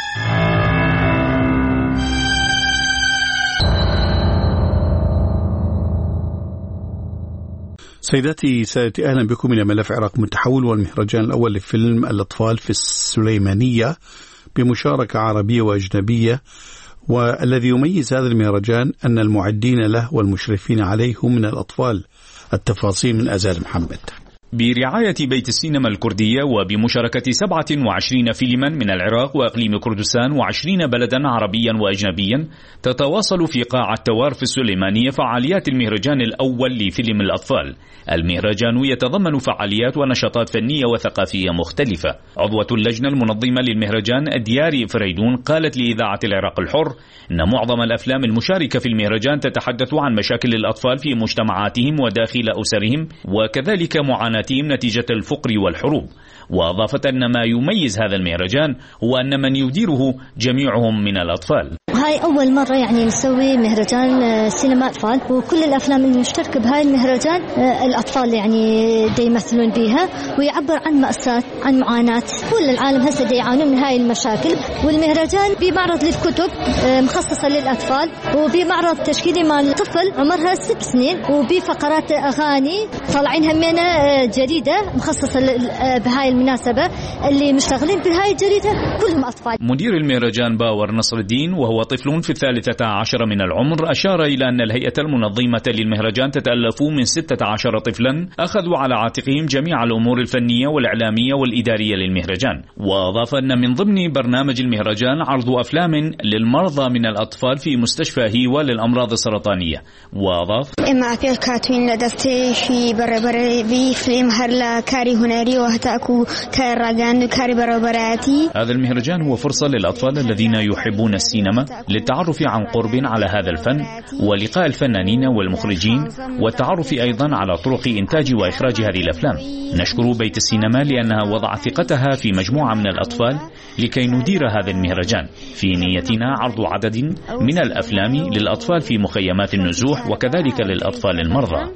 [SPEAKER 1] سيداتي سادتي، أهلا بكم إلى ملف عراق متحول، والمهرجان الأول لفيلم الأطفال في السليمانية بمشاركة عربية وأجنبية. والذي يميز هذا المهرجان أن المعدين له والمشرفين عليه هم من الأطفال. التفاصيل من أزال محمد.
[SPEAKER 9] برعاية بيت السينما الكردية وبمشاركة 27 فيلما من العراق وأقليم كردستان و20 بلدا عربيا وأجنبيا، تتواصل في قاعة توار في السليمانية فعاليات المهرجان الأول لفيلم الأطفال. المهرجان يتضمن فعاليات ونشاطات فنية وثقافية مختلفة. عضوة اللجنة المنظمة للمهرجان دياري فريدون قالت لإذاعة العراق الحر إن معظم الأفلام المشاركة في المهرجان تتحدث عن مشاكل الأطفال في مجتمعاتهم وداخل أسرهم، وكذلك معاناتهم نتيجة الفقر والحروب. وأضافت أن ما يميز هذا المهرجان هو أن من يديره جميعهم من الأطفال.
[SPEAKER 10] هاي أول مرة يعني نسوي مهرجان سينما أطفال، وكل الأفلام المشتركة بهاي المهرجان الأطفال يعني دي يمثلون بيها، ويعبر عن مأساة، عن معاناة كل العالم هسه دي يعانون من هاي المشاكل. والمهرجان بمعرض للكتب مخصصة للأطفال، وبمعرض تشكيلي مال طفل عمرها 6 سنين، وبفقرات أغاني طالعين همينة جريدة مخصصة بهاي المناسبة. اللي مشتغلين بهاي الجريدة كلهم أطفال.
[SPEAKER 9] مدير المهرجان باور نصر الدين وهو طفل في 13 من العمر، أشار إلى أن الهيئة المنظمة للمهرجان تتألف من 16 طفلا أخذوا على عاتقهم جميع الأمور الفنية والإعلامية والإدارية للمهرجان. وأضاف أن من ضمن برنامج المهرجان عرض أفلام للمرضى من الأطفال في مستشفى هيوا للأمراض السرطانية. وأضاف هذا المهرجان هو فرصة للأطفال الذين يحبون السينما للتعرف عن قرب على هذا الفن ولقاء الفنانين والمخرجين والتعرف أيضا على طرق إنتاج وإخراج هذه الأفلام. نشكر بيت السينما لأنها وضعت ثقتها في مجموعة من الأطفال لكي ندير هذا المهرجان. في نيتنا عرض عدد من الأفلام للأطفال في مخيمات النزوح وكذلك للأطفال المرضى.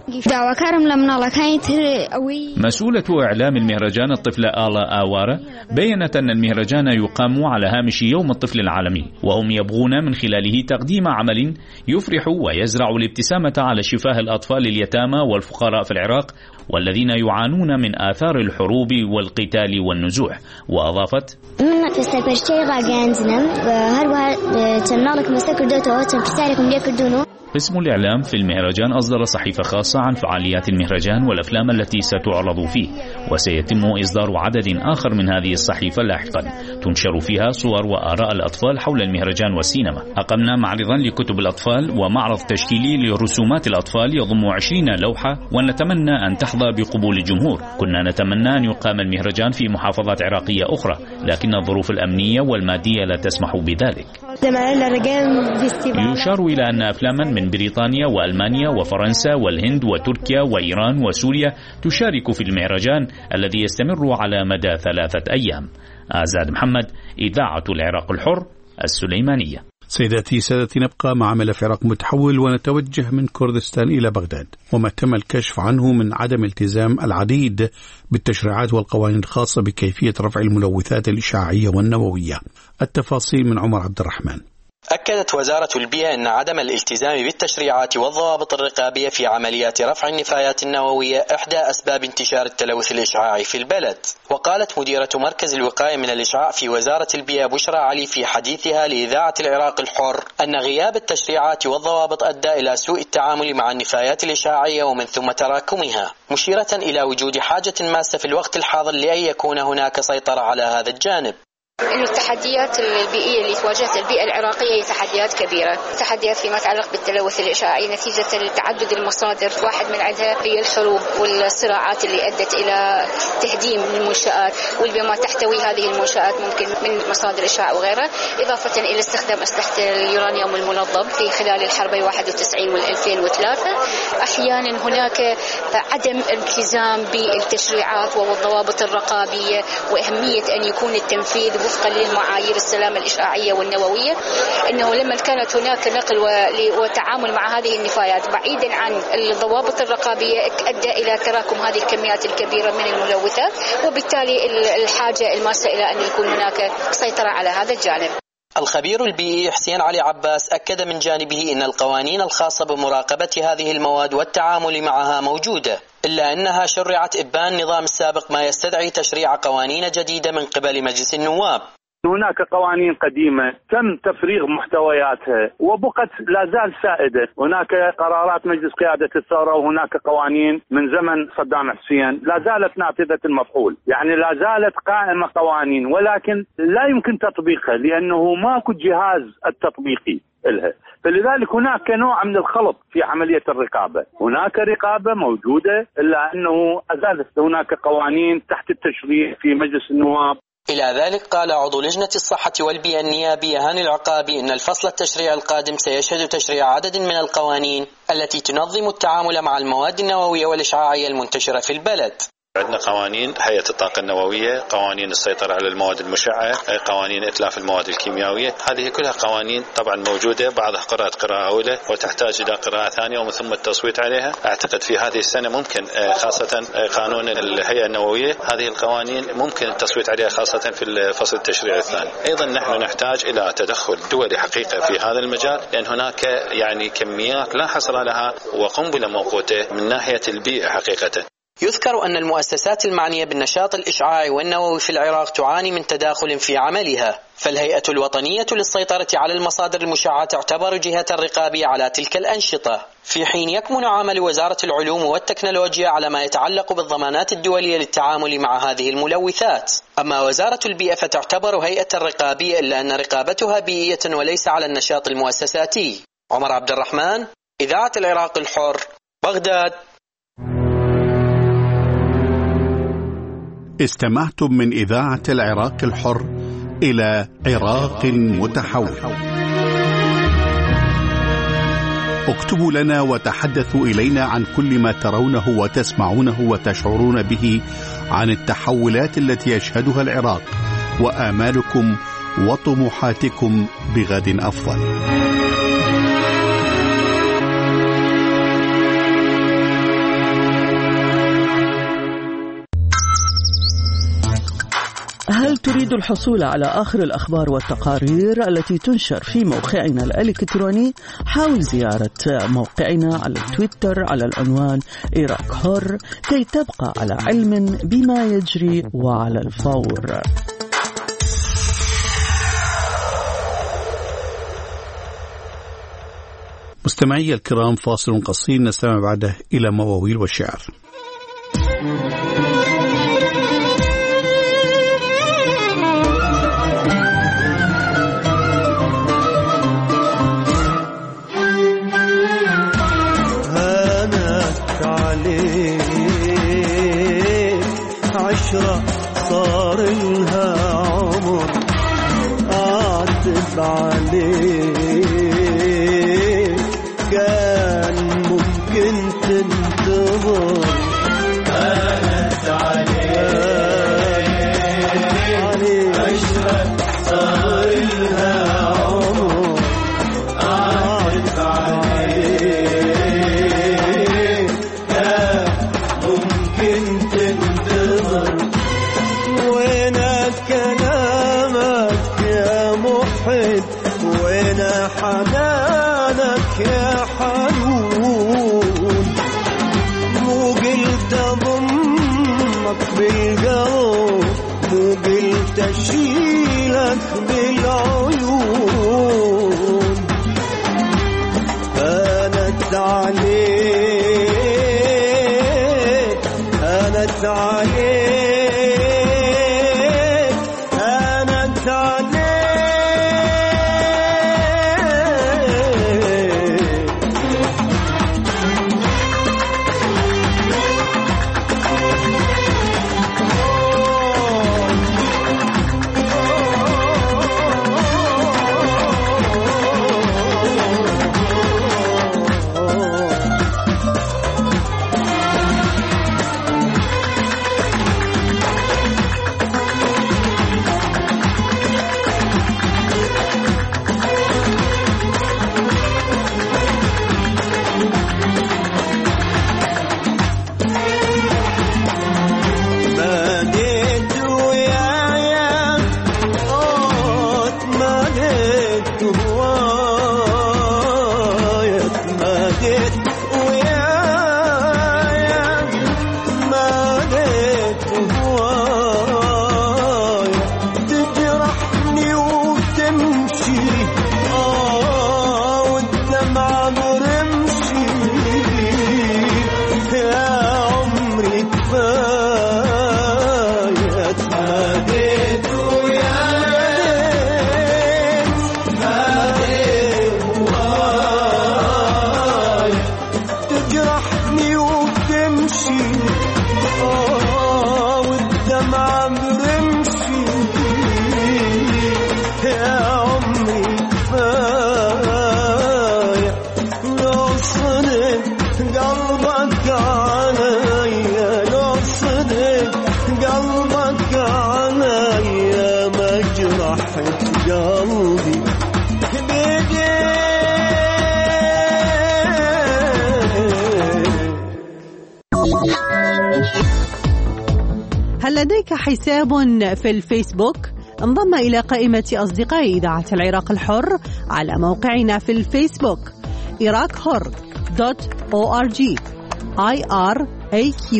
[SPEAKER 9] مسؤولة إعلام المهرجان الطفلة آلا آوارة بيّنت أن المهرجان يقام على هامش يوم الطفل العالمي، وهم يبغون من خلاله تقديم عمل يفرح ويزرع الابتسامة على شفاه الأطفال اليتامى والفقراء في العراق والذين يعانون من آثار الحروب والقتال والنزوح. وأضافت قسم الإعلام في المهرجان أصدر صحيفة خاصة عن فعاليات المهرجان والأفلام التي ستعرض فيه، وسيتم إصدار عدد آخر من هذه الصحيفة لاحقا تنشر فيها صور وآراء الأطفال حول المهرجان والسينما. أقمنا معرضا لكتب الأطفال ومعرض تشكيلي لرسومات الأطفال يضم 20 لوحة، ونتمنى أن تحظى بقبول الجمهور. كنا نتمنى أن يقام المهرجان في محافظات عراقية أخرى، لكن الظروف الأمنية والمادية لا تسمح بذلك. يشار إلى أن أفلاما من بريطانيا وألمانيا وفرنسا والهند وتركيا وإيران وسوريا تشارك في المهرجان الذي يستمر على مدى 3 أيام. آزاد محمد، إذاعة العراق الحر، السليمانية.
[SPEAKER 1] سيداتي سادتي، نبقى مع ملف عراق متحول ونتوجه من كردستان إلى بغداد، وما تم الكشف عنه من عدم التزام العديد بالتشريعات والقوانين الخاصة بكيفية رفع الملوثات الإشعاعية والنووية. التفاصيل من عمر عبد الرحمن.
[SPEAKER 11] أكدت وزارة البيئة أن عدم الالتزام بالتشريعات والضوابط الرقابية في عمليات رفع النفايات النووية إحدى أسباب انتشار التلوث الإشعاعي في البلد. وقالت مديرة مركز الوقاية من الإشعاع في وزارة البيئة بشرى علي في حديثها لإذاعة العراق الحر أن غياب التشريعات والضوابط أدى إلى سوء التعامل مع النفايات الإشعاعية ومن ثم تراكمها، مشيرة إلى وجود حاجة ماسة في الوقت الحاضر لأن يكون هناك سيطرة على هذا الجانب.
[SPEAKER 12] إنه التحديات البيئية اللي تواجهت البيئة العراقية هي تحديات كبيرة، تحديات فيما يتعلق بالتلوث الإشعاعي نتيجة تعدد المصادر، واحد من عندها هي الحروب والصراعات اللي أدت إلى تهديم المنشآت والبما تحتوي هذه المنشآت ممكن من مصادر إشعاع وغيرها، إضافة إلى استخدام أسلحة اليورانيوم المنظم في خلال الحربين 91 و2003. أحيانا هناك عدم التزام بالتشريعات والضوابط الرقابية وأهمية أن يكون التنفيذ وفقا للمعايير السلامة الإشعاعية والنووية. إنه لما كانت هناك نقل وتعامل مع هذه النفايات بعيدا عن الضوابط الرقابية أدى إلى تراكم هذه الكميات الكبيرة من الملوثات، وبالتالي الحاجة الماسة إلى أن يكون هناك سيطرة على هذا الجانب.
[SPEAKER 11] الخبير البيئي حسين علي عباس أكد من جانبه أن القوانين الخاصة بمراقبة هذه المواد والتعامل معها موجودة، إلا أنها شرعت إبان النظام السابق ما يستدعي تشريع قوانين جديدة من قبل مجلس النواب.
[SPEAKER 13] هناك قوانين قديمة تم تفريغ محتوياتها وبقت لا زال سائدة. هناك قرارات مجلس قيادة الثورة وهناك قوانين من زمن صدام حسين لا زالت نافذة المفعول، يعني لا زالت قائمة قوانين ولكن لا يمكن تطبيقها لأنه ماكو جهاز التطبيقي لها، فلذلك هناك نوع من الخلط في عملية الرقابة. هناك رقابة موجودة إلا أنه أزالت هناك قوانين تحت التشريع في مجلس النواب.
[SPEAKER 11] إلى ذلك قال عضو لجنة الصحة والبيئة النيابية هاني العقابي أن الفصل التشريعي القادم سيشهد تشريع عدد من القوانين التي تنظم التعامل مع المواد النووية والإشعاعية المنتشرة في البلد.
[SPEAKER 14] عندنا قوانين هيئة الطاقة النووية، قوانين السيطرة على المواد المشعة، قوانين إتلاف المواد الكيميائية، هذه كلها قوانين طبعا موجودة، بعضها قرأت قراءة أولى وتحتاج إلى قراءة ثانية ومن ثم التصويت عليها. أعتقد في هذه السنة ممكن خاصة قانون الهيئة النووية هذه القوانين ممكن التصويت عليها خاصة في الفصل التشريعي الثاني. أيضا نحن نحتاج إلى تدخل دولي حقيقة في هذا المجال، لأن هناك يعني كميات لا حصر لها وقنبلة موقوتة من ناحية البيئة حقيقة.
[SPEAKER 11] يذكر أن المؤسسات المعنية بالنشاط الإشعاعي والنووي في العراق تعاني من تداخل في عملها، فالهيئة الوطنية للسيطرة على المصادر المشعة تعتبر جهة رقابية على تلك الأنشطة، في حين يكمن عمل وزارة العلوم والتكنولوجيا على ما يتعلق بالضمانات الدولية للتعامل مع هذه الملوثات. أما وزارة البيئة فتعتبر هيئة رقابية، إلا أن رقابتها بيئية وليس على النشاط المؤسساتي. عمر عبد الرحمن، إذاعة العراق الحر، بغداد.
[SPEAKER 1] استمعتم من إذاعة العراق الحر إلى عراق متحول. اكتبوا لنا وتحدثوا إلينا عن كل ما ترونه وتسمعونه وتشعرون به عن التحولات التي يشهدها العراق وآمالكم وطموحاتكم بغد أفضل.
[SPEAKER 8] هل تريد الحصول على آخر الأخبار والتقارير التي تنشر في موقعنا الإلكتروني؟ حاول زيارة موقعنا على تويتر على العنوان عراق حر كي تبقى على علم بما يجري وعلى الفور.
[SPEAKER 1] مستمعي الكرام، فاصل قصير نستمع بعده إلى مواويل والشعر.
[SPEAKER 15] عشرة صار لها عمر، أعتب عليك كان ممكن تنتظر. هانت عليك عشرة صار لها عمر، أعتب عليك كان ممكن تنتظر. وينك كلامك يا محب، وين حنانك يا حنون، مو قلت أضمك بالقلب، مو قلت أشيلك بالعيون. هانت عليك، هانت عليك،
[SPEAKER 2] هل لديك حساب في الفيسبوك؟ انضم إلى قائمة أصدقاء إذاعة العراق الحر على موقعنا في الفيسبوك iraqhor.org iraqhor.org.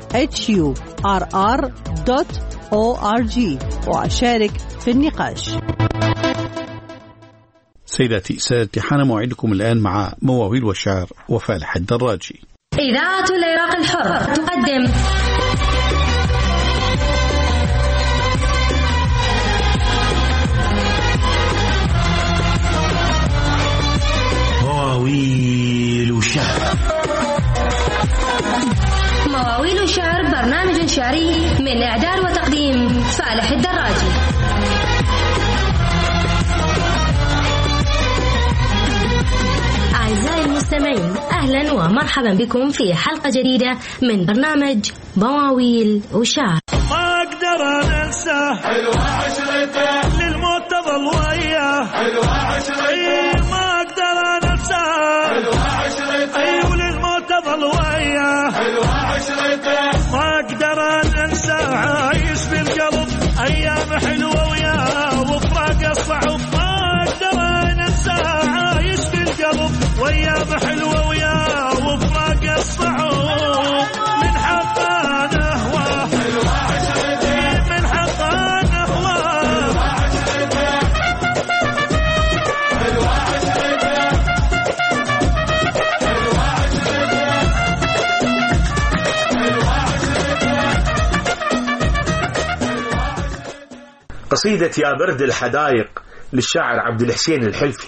[SPEAKER 2] HURR.org وشارك في النقاش.
[SPEAKER 1] سيداتي سادتي، حان موعدكم الآن مع مواويل والشعر وفالح الدراجي.
[SPEAKER 16] إذاعة العراق الحر تقدم
[SPEAKER 17] مواويل وشعر.
[SPEAKER 16] مواويل وشعر برنامج شعري من إعداد وتقديم فالح الدراجي. أعزائي المستمعين، أهلا ومرحبا بكم في حلقة جديدة من برنامج مواويل وشعر.
[SPEAKER 18] ما أقدر أنسى حلوة عشرته للموت تظل وياه حلوة عشرته ما أقدر أنسى حلوة عشرته وللموت تظل وياه حلوة عشرته ما أقدر أنسى عايش بالقلب أيام حلوة وياه وفراق الصعب ما أقدر أنسى عايش بالقلب وأيام حلوة وياه وفراق الصعب من حقه نهواه حلوة عشرته من حقه نهواه حلوة عشرته حلوة عشرته حلوة عشرته.
[SPEAKER 17] قصيدة يا برد الحدايق للشاعر عبد الحسين الحلفي.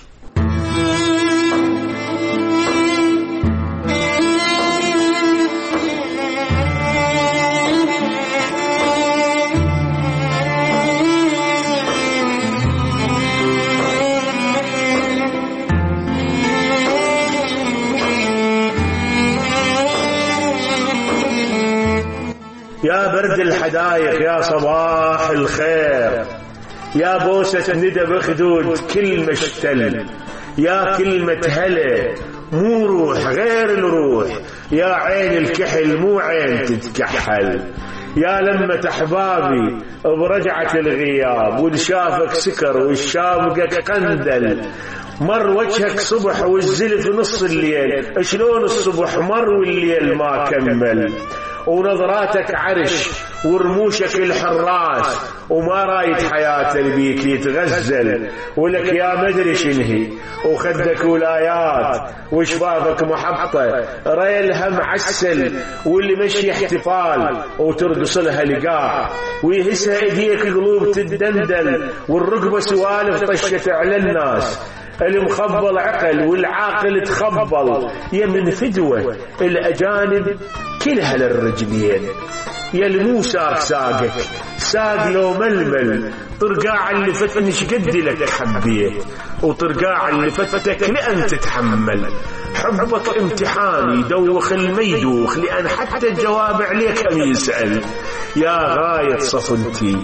[SPEAKER 17] يا برد الحدايق يا صباح الخير، يا بوسة ندى بخدود كل مشتل، يا كلمة هلا مو روح غير الروح، يا عين الكحل مو عين تتكحل، يا لمة أحبابي برجعة الغياب والشافك سكر والشابقك قندل، مر وجهك صبح والزلف نص الليل، شلون الصبح مر والليل ما كمل، ونظراتك عرش ورموشك الحراس وما رايد حياة بيك يتغزل، ولك يا مدري شنهي وخدك ولايات وشفافك محطة ريلها معسل، واللي مشي احتفال وترقص لها لقاء، ويهسها ايديك قلوب تدندل، والرقبة سوالف طشت على الناس، المخبل عقل والعاقل تخبل، يا من فدوة الأجانب كلها للرجلين، يا المو ساقك ساق لو ململ، طرقاع اللي فتنش قد لك حبيت، وطرقاع اللي فتك لأن تتحمل، حبك امتحاني يدوخ الميدوخ لأن حتى الجواب عليك يسأل، يا غاية صفنتي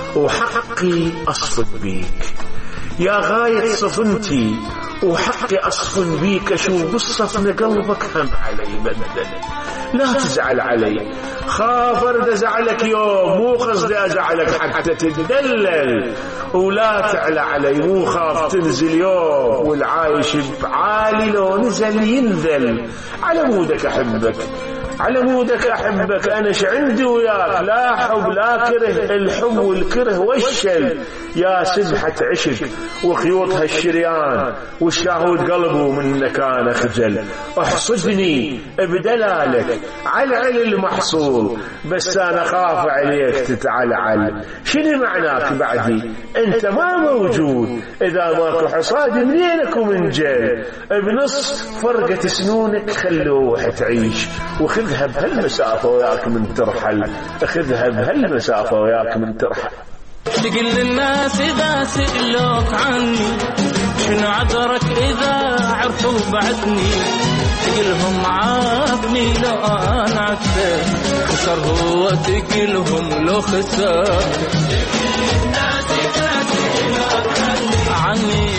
[SPEAKER 17] وحقي أصفق بيك، يا غاية صفنتي وحقي أصفن بيك، أشوف بالصفن قلبك هم علي بدل، لا تزعل علي خاف أرد أزعلك يوم، مو قصدي أزعلك حتى تدلل، ولا تعلى علي مو خاف تنزل يوم، والعايش بعالي لو نزل ينزل، على مودك أحبك على مودك أحبك، أنا عندي وياك لا حب لا كره، الحب والكره والشل، يا سبحة عشق وخيوطها الشريان، والشاهود قلبه من مكان خجل، احصدني بدلالك على المحصول، بس أنا خاف عليك تتعلعل، شنو معناك بعدي أنت ما موجود، إذا ماكو حصاد منينك ومن جل، بنص فرقة سنونك خلوح تعيش، وخذها بهالمسافة وياك من ترحل، اخذها بهالمسافة وياك من ترحل.
[SPEAKER 19] تقل للناس إذا سألوك عني شنو عذرك إذا عرفوا بعدني، تقلهم عافني لو أنا عكسك، خسر هو تقلهم لو خسر، الناس إذا سألوك عني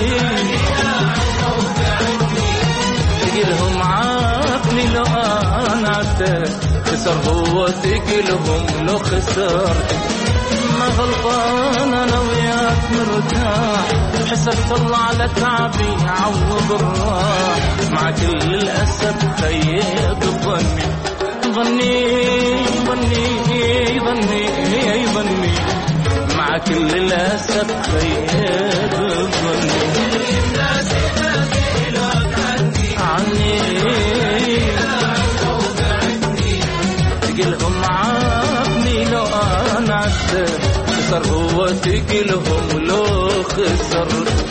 [SPEAKER 19] تقلهم عافني لو أنا عكسك، خسر هو تقلهم لو خسر، ما غلطان أنا وياك مرتاح، حسبت الله على تعبي عوض الراح، مع كل الأسف خيب ظني مع كل الأسف غيب ظني تقلهم عافني لو أنا عدت خسر هو تقلهم لو خسر.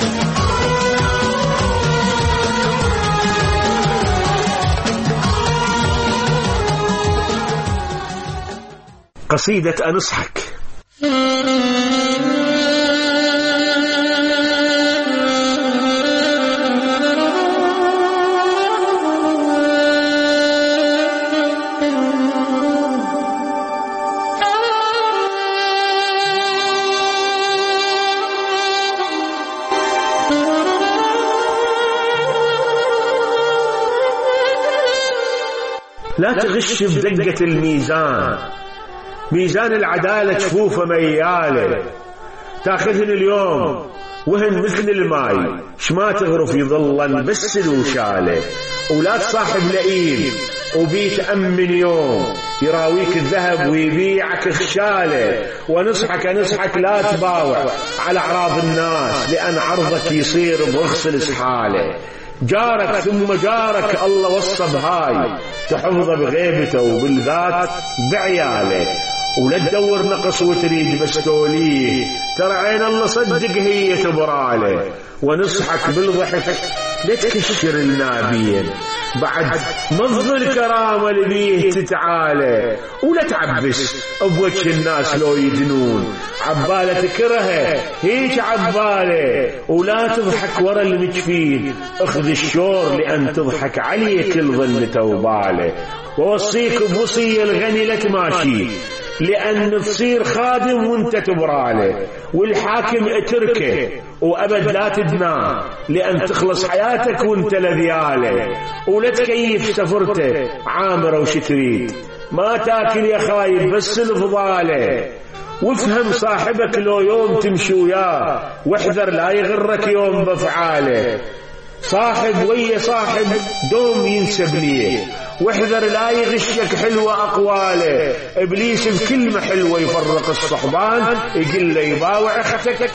[SPEAKER 17] قصيدة أنصحك. لا تغش بدقة الميزان، ميزان العدالة جفوفه مياله، تاخذهن اليوم وهن مثل الماي شما تغرف يظلن بس الوشاله. ولا تصاحب لئيم وبيت أمن يوم يراويك الذهب ويبيعك خشاله. ونصحك لا تباوع على أعراض الناس لأن عرضك يصير برخص الاسحاله. جارك ثم جارك الله وصى بهاي تحفظه بغيبته وبالذات بعياله. ولا تدور نقص وتريد بس توليه، ترى عين الله صدق هي تبراله. ونصحك بالضحك لا تكشر النابين بعد مض الكرامة اللي بيه تتعالى. ولا تعبس بوجه الناس لو يدنون عبالة تكرهه هيك عبالة. ولا تضحك ورا المجفين اخذ الشور لأن تضحك عليه كل ظنته وباله. ووصيك بوصية الغني لا تماشي لأن تصير خادم وانت تبراله. والحاكم اتركه وأبد لا تدناه لأن تخلص حياتك وانت لذياله. ولا تكيف سفرته عامرة وش تريد، ما تاكل يا خايب بس الفضالة. وافهم صاحبك لو يوم تمشي وياه واحذر لا يغرك يوم بفعاله. صاحب ويا صاحب دوم ينسب ليه واحذر لا يغشك حلوة أقواله. إبليس بكلمة حلوة يفرق الصحبان يقل له يباوع اختك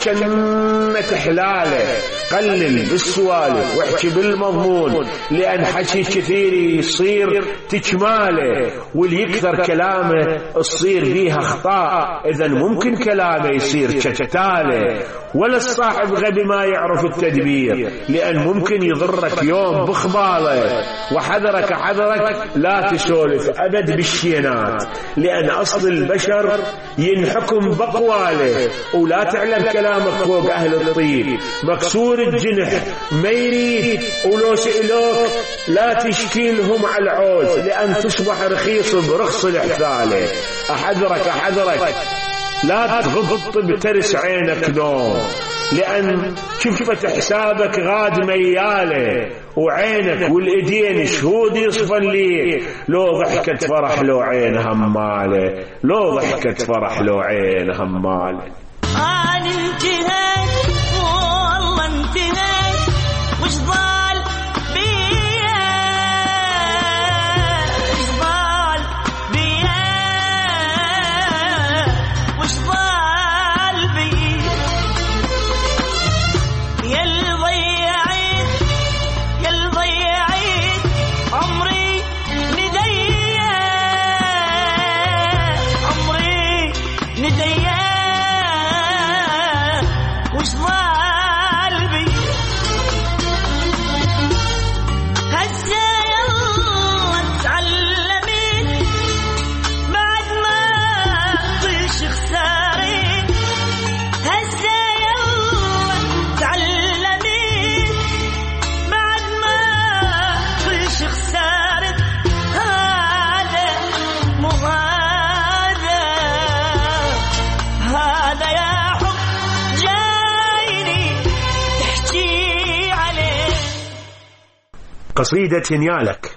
[SPEAKER 17] كنة حلاله. قلل بالسوالف واحكي بالمضمون لأن حكي كثير يصير تجماله. واللي يكثر كلامه تصير بيها أخطاء إذا ممكن كلامه يصير كتاله. ولا الصاحب غبي ما يعرف التدبير لأن ممكن يضرك يوم بخباله. وحذرك حذرك لا تسولف أبد بالشينات لأن أصل البشر ينحكم بقواله. ولا تعلم كلامك فوق أهل الطيب مكسور الجنح ما يريد. ولو سئلوك لا تشكيلهم على العوز لأن تصبح رخيص برخص الإحثالة. أحذرك لا تغض بترس عينك نوم لأن شفت حسابك غاد مياله. وعينك والإيدين شهود يصفن ليك لو ضحكت فرح لو عين هماله. لو ضحكت فرح لو عين هماله.
[SPEAKER 18] أنا انتهيت والله انتهيت وش ضال بيا وش ضال بيا وش ضال بيا يا ضيعيت عمري نديا عمري نديا وش ضال بي هسه يلا تعلمت بعد ما طيش خساري. هسه يلا تعلمت بعد ما طيش خسارت. هذا مو هذا يا حب جايني تحكي عليه.
[SPEAKER 17] قصيدة ينيالك.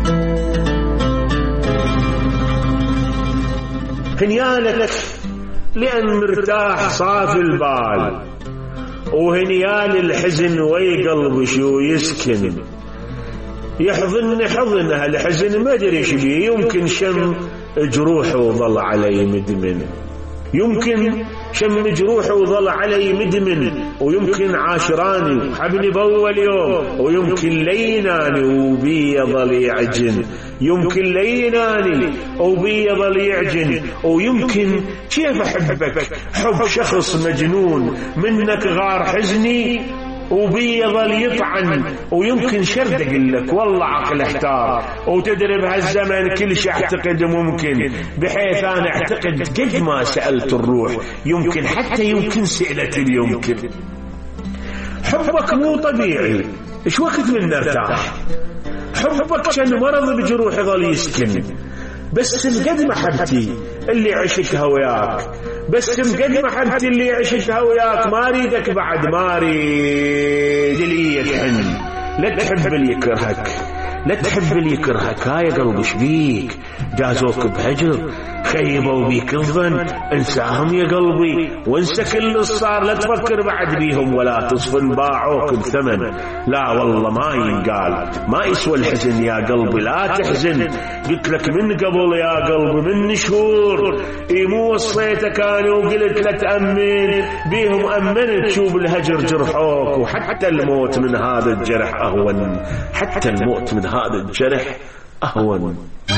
[SPEAKER 17] هنيالك لأن مرتاح صافي البال، وهنيال الحزن وي قلبي شو يسكن، يحضن حضن هالحزن ما ادري ايش بيه، يمكن شم جروحه وظل علي مدمن، يمكن شم جروحه وظل علي مدمن، ويمكن عاشراني وحبني بأول يوم، ويمكن ليناني وبي يظل يعجن، يمكن ليناني وبي يظل يعجن، ويمكن كيف أحبك حب شخص مجنون، منك غار حزني وبي يظل يطعن، ويمكن شرد أقول لك والله عقل احتار، وتدري بهالزمن كل شيء اعتقد ممكن، بحيث أنا اعتقد قد ما سألت الروح يمكن، حتى يمكن سئلت اليمكن. حبك مو طبيعي، ايش وقت من نرتاح، حبك كان مرض بجروح يظل يسكن، بس مقد محبتي اللي عشتها وياك، بس مقد محبتي اللي عشتها وياك، ما اريدك بعد، ما اريد اللي يتحن، لا تحب اللي يكرهك، لا تحب اللي يكرهك، هاي قلبي شبيك، جازوك بهجر، خيبوا بيك الظن، انساهم يا قلبي وانسى كل الصار، لا تفكر بعد بيهم ولا تصفن، باعوك بثمن، لا والله ما ينقال، ما يسوى الحزن يا قلبي، لا تحزن، قلت لك من قبل يا قلبي من شهور، مو وصيتك انا وقلت لا تأمن بيهم، أمنت تشوف الهجر جرحوك، وحتى الموت من هذا الجرح أهون، حتى الموت من هذا الجرح أهون.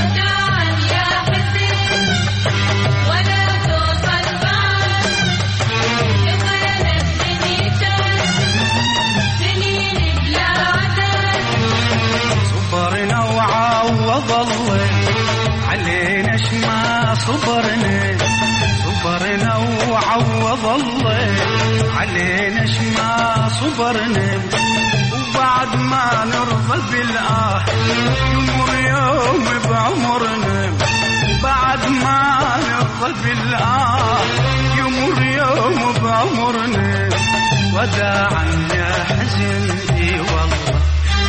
[SPEAKER 15] صبرنا وعوض علينا شما صبرنا، صبرنا وعوض الله علينا شما صبرنا، وبعد ما نرضى بالآه يمر يوم بعمرنا، بعد ما نرضى بالآه يمر يوم بعمرنا، وداعا يا حزني والله.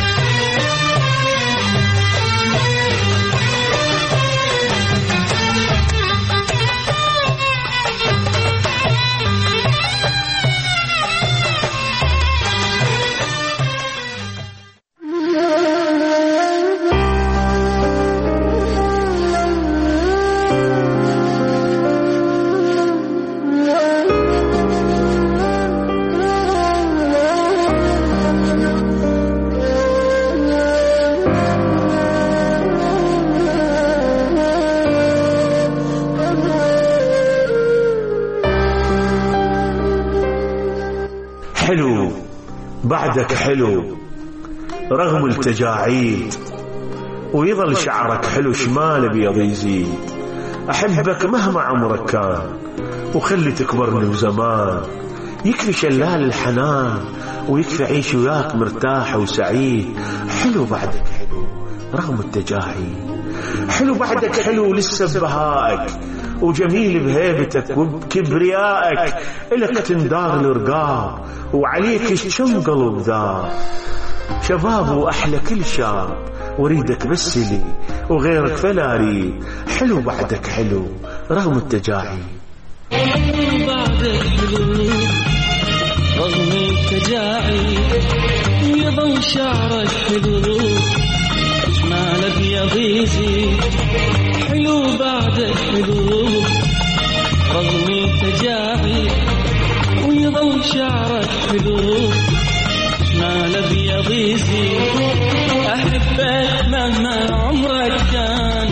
[SPEAKER 17] حلو بعدك حلو رغم التجاعيد، ويظل شعرك حلو شمال بيض يزيد، أحبك مهما عمرك كان وخلي تكبرني بزمان، يكفي شلال الحنان ويكفي عيش وياك مرتاح وسعيد، حلو بعدك حلو رغم التجاعيد، حلو بعدك حلو لسه بهائك وجميل بهيبتك وبكبريائك، إلك تندار الرقاب وعليك الشم قلب ذاب، شباب وأحلى كل شاب وريدك بس لي وغيرك فلا أريد، حلو بعدك حلو رغم التجاعيد.
[SPEAKER 15] بعدك حلو رغم التجاعيد، يظل شعرك حلو جمال أبيض يزيد، حلو بعدك حلو رغم التجاعيد، ويظل شعرك حلو جمال أبيض يزيد، أحبك مهما عمرك كان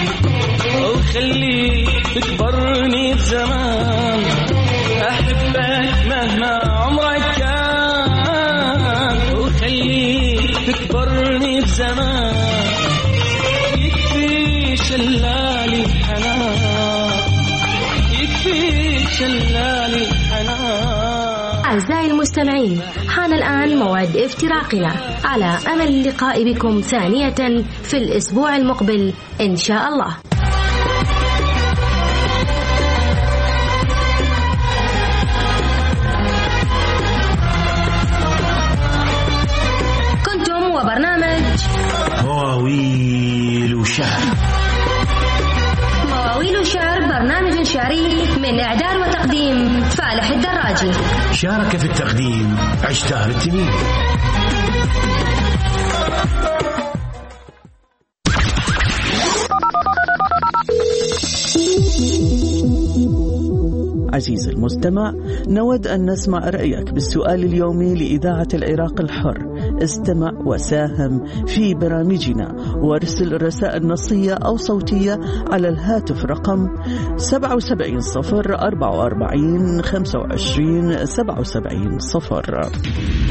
[SPEAKER 15] وخليك تكبرني بزمان، أحبك مهما عمرك كان وخليك تكبرني بزمان، يكفي شلالي حنان، يكفي شلالي حنان.
[SPEAKER 16] أعزائي المستمعين، حان الآن موعد افتراقنا، على أمل اللقاء بكم ثانية في الأسبوع المقبل إن شاء الله. كنتم وبرنامج
[SPEAKER 17] مواويل وشعر.
[SPEAKER 16] مواويل وشعر، برنامج شعري من إعداد
[SPEAKER 17] شارك في التقديم عشتار التميمي.
[SPEAKER 8] عزيزي المستمع، نود أن نسمع رأيك بالسؤال اليومي لإذاعة العراق الحر. استمع وساهم في برامجنا وارسل رسائل نصية أو صوتية على الهاتف رقم 77 0 44 25 77 0.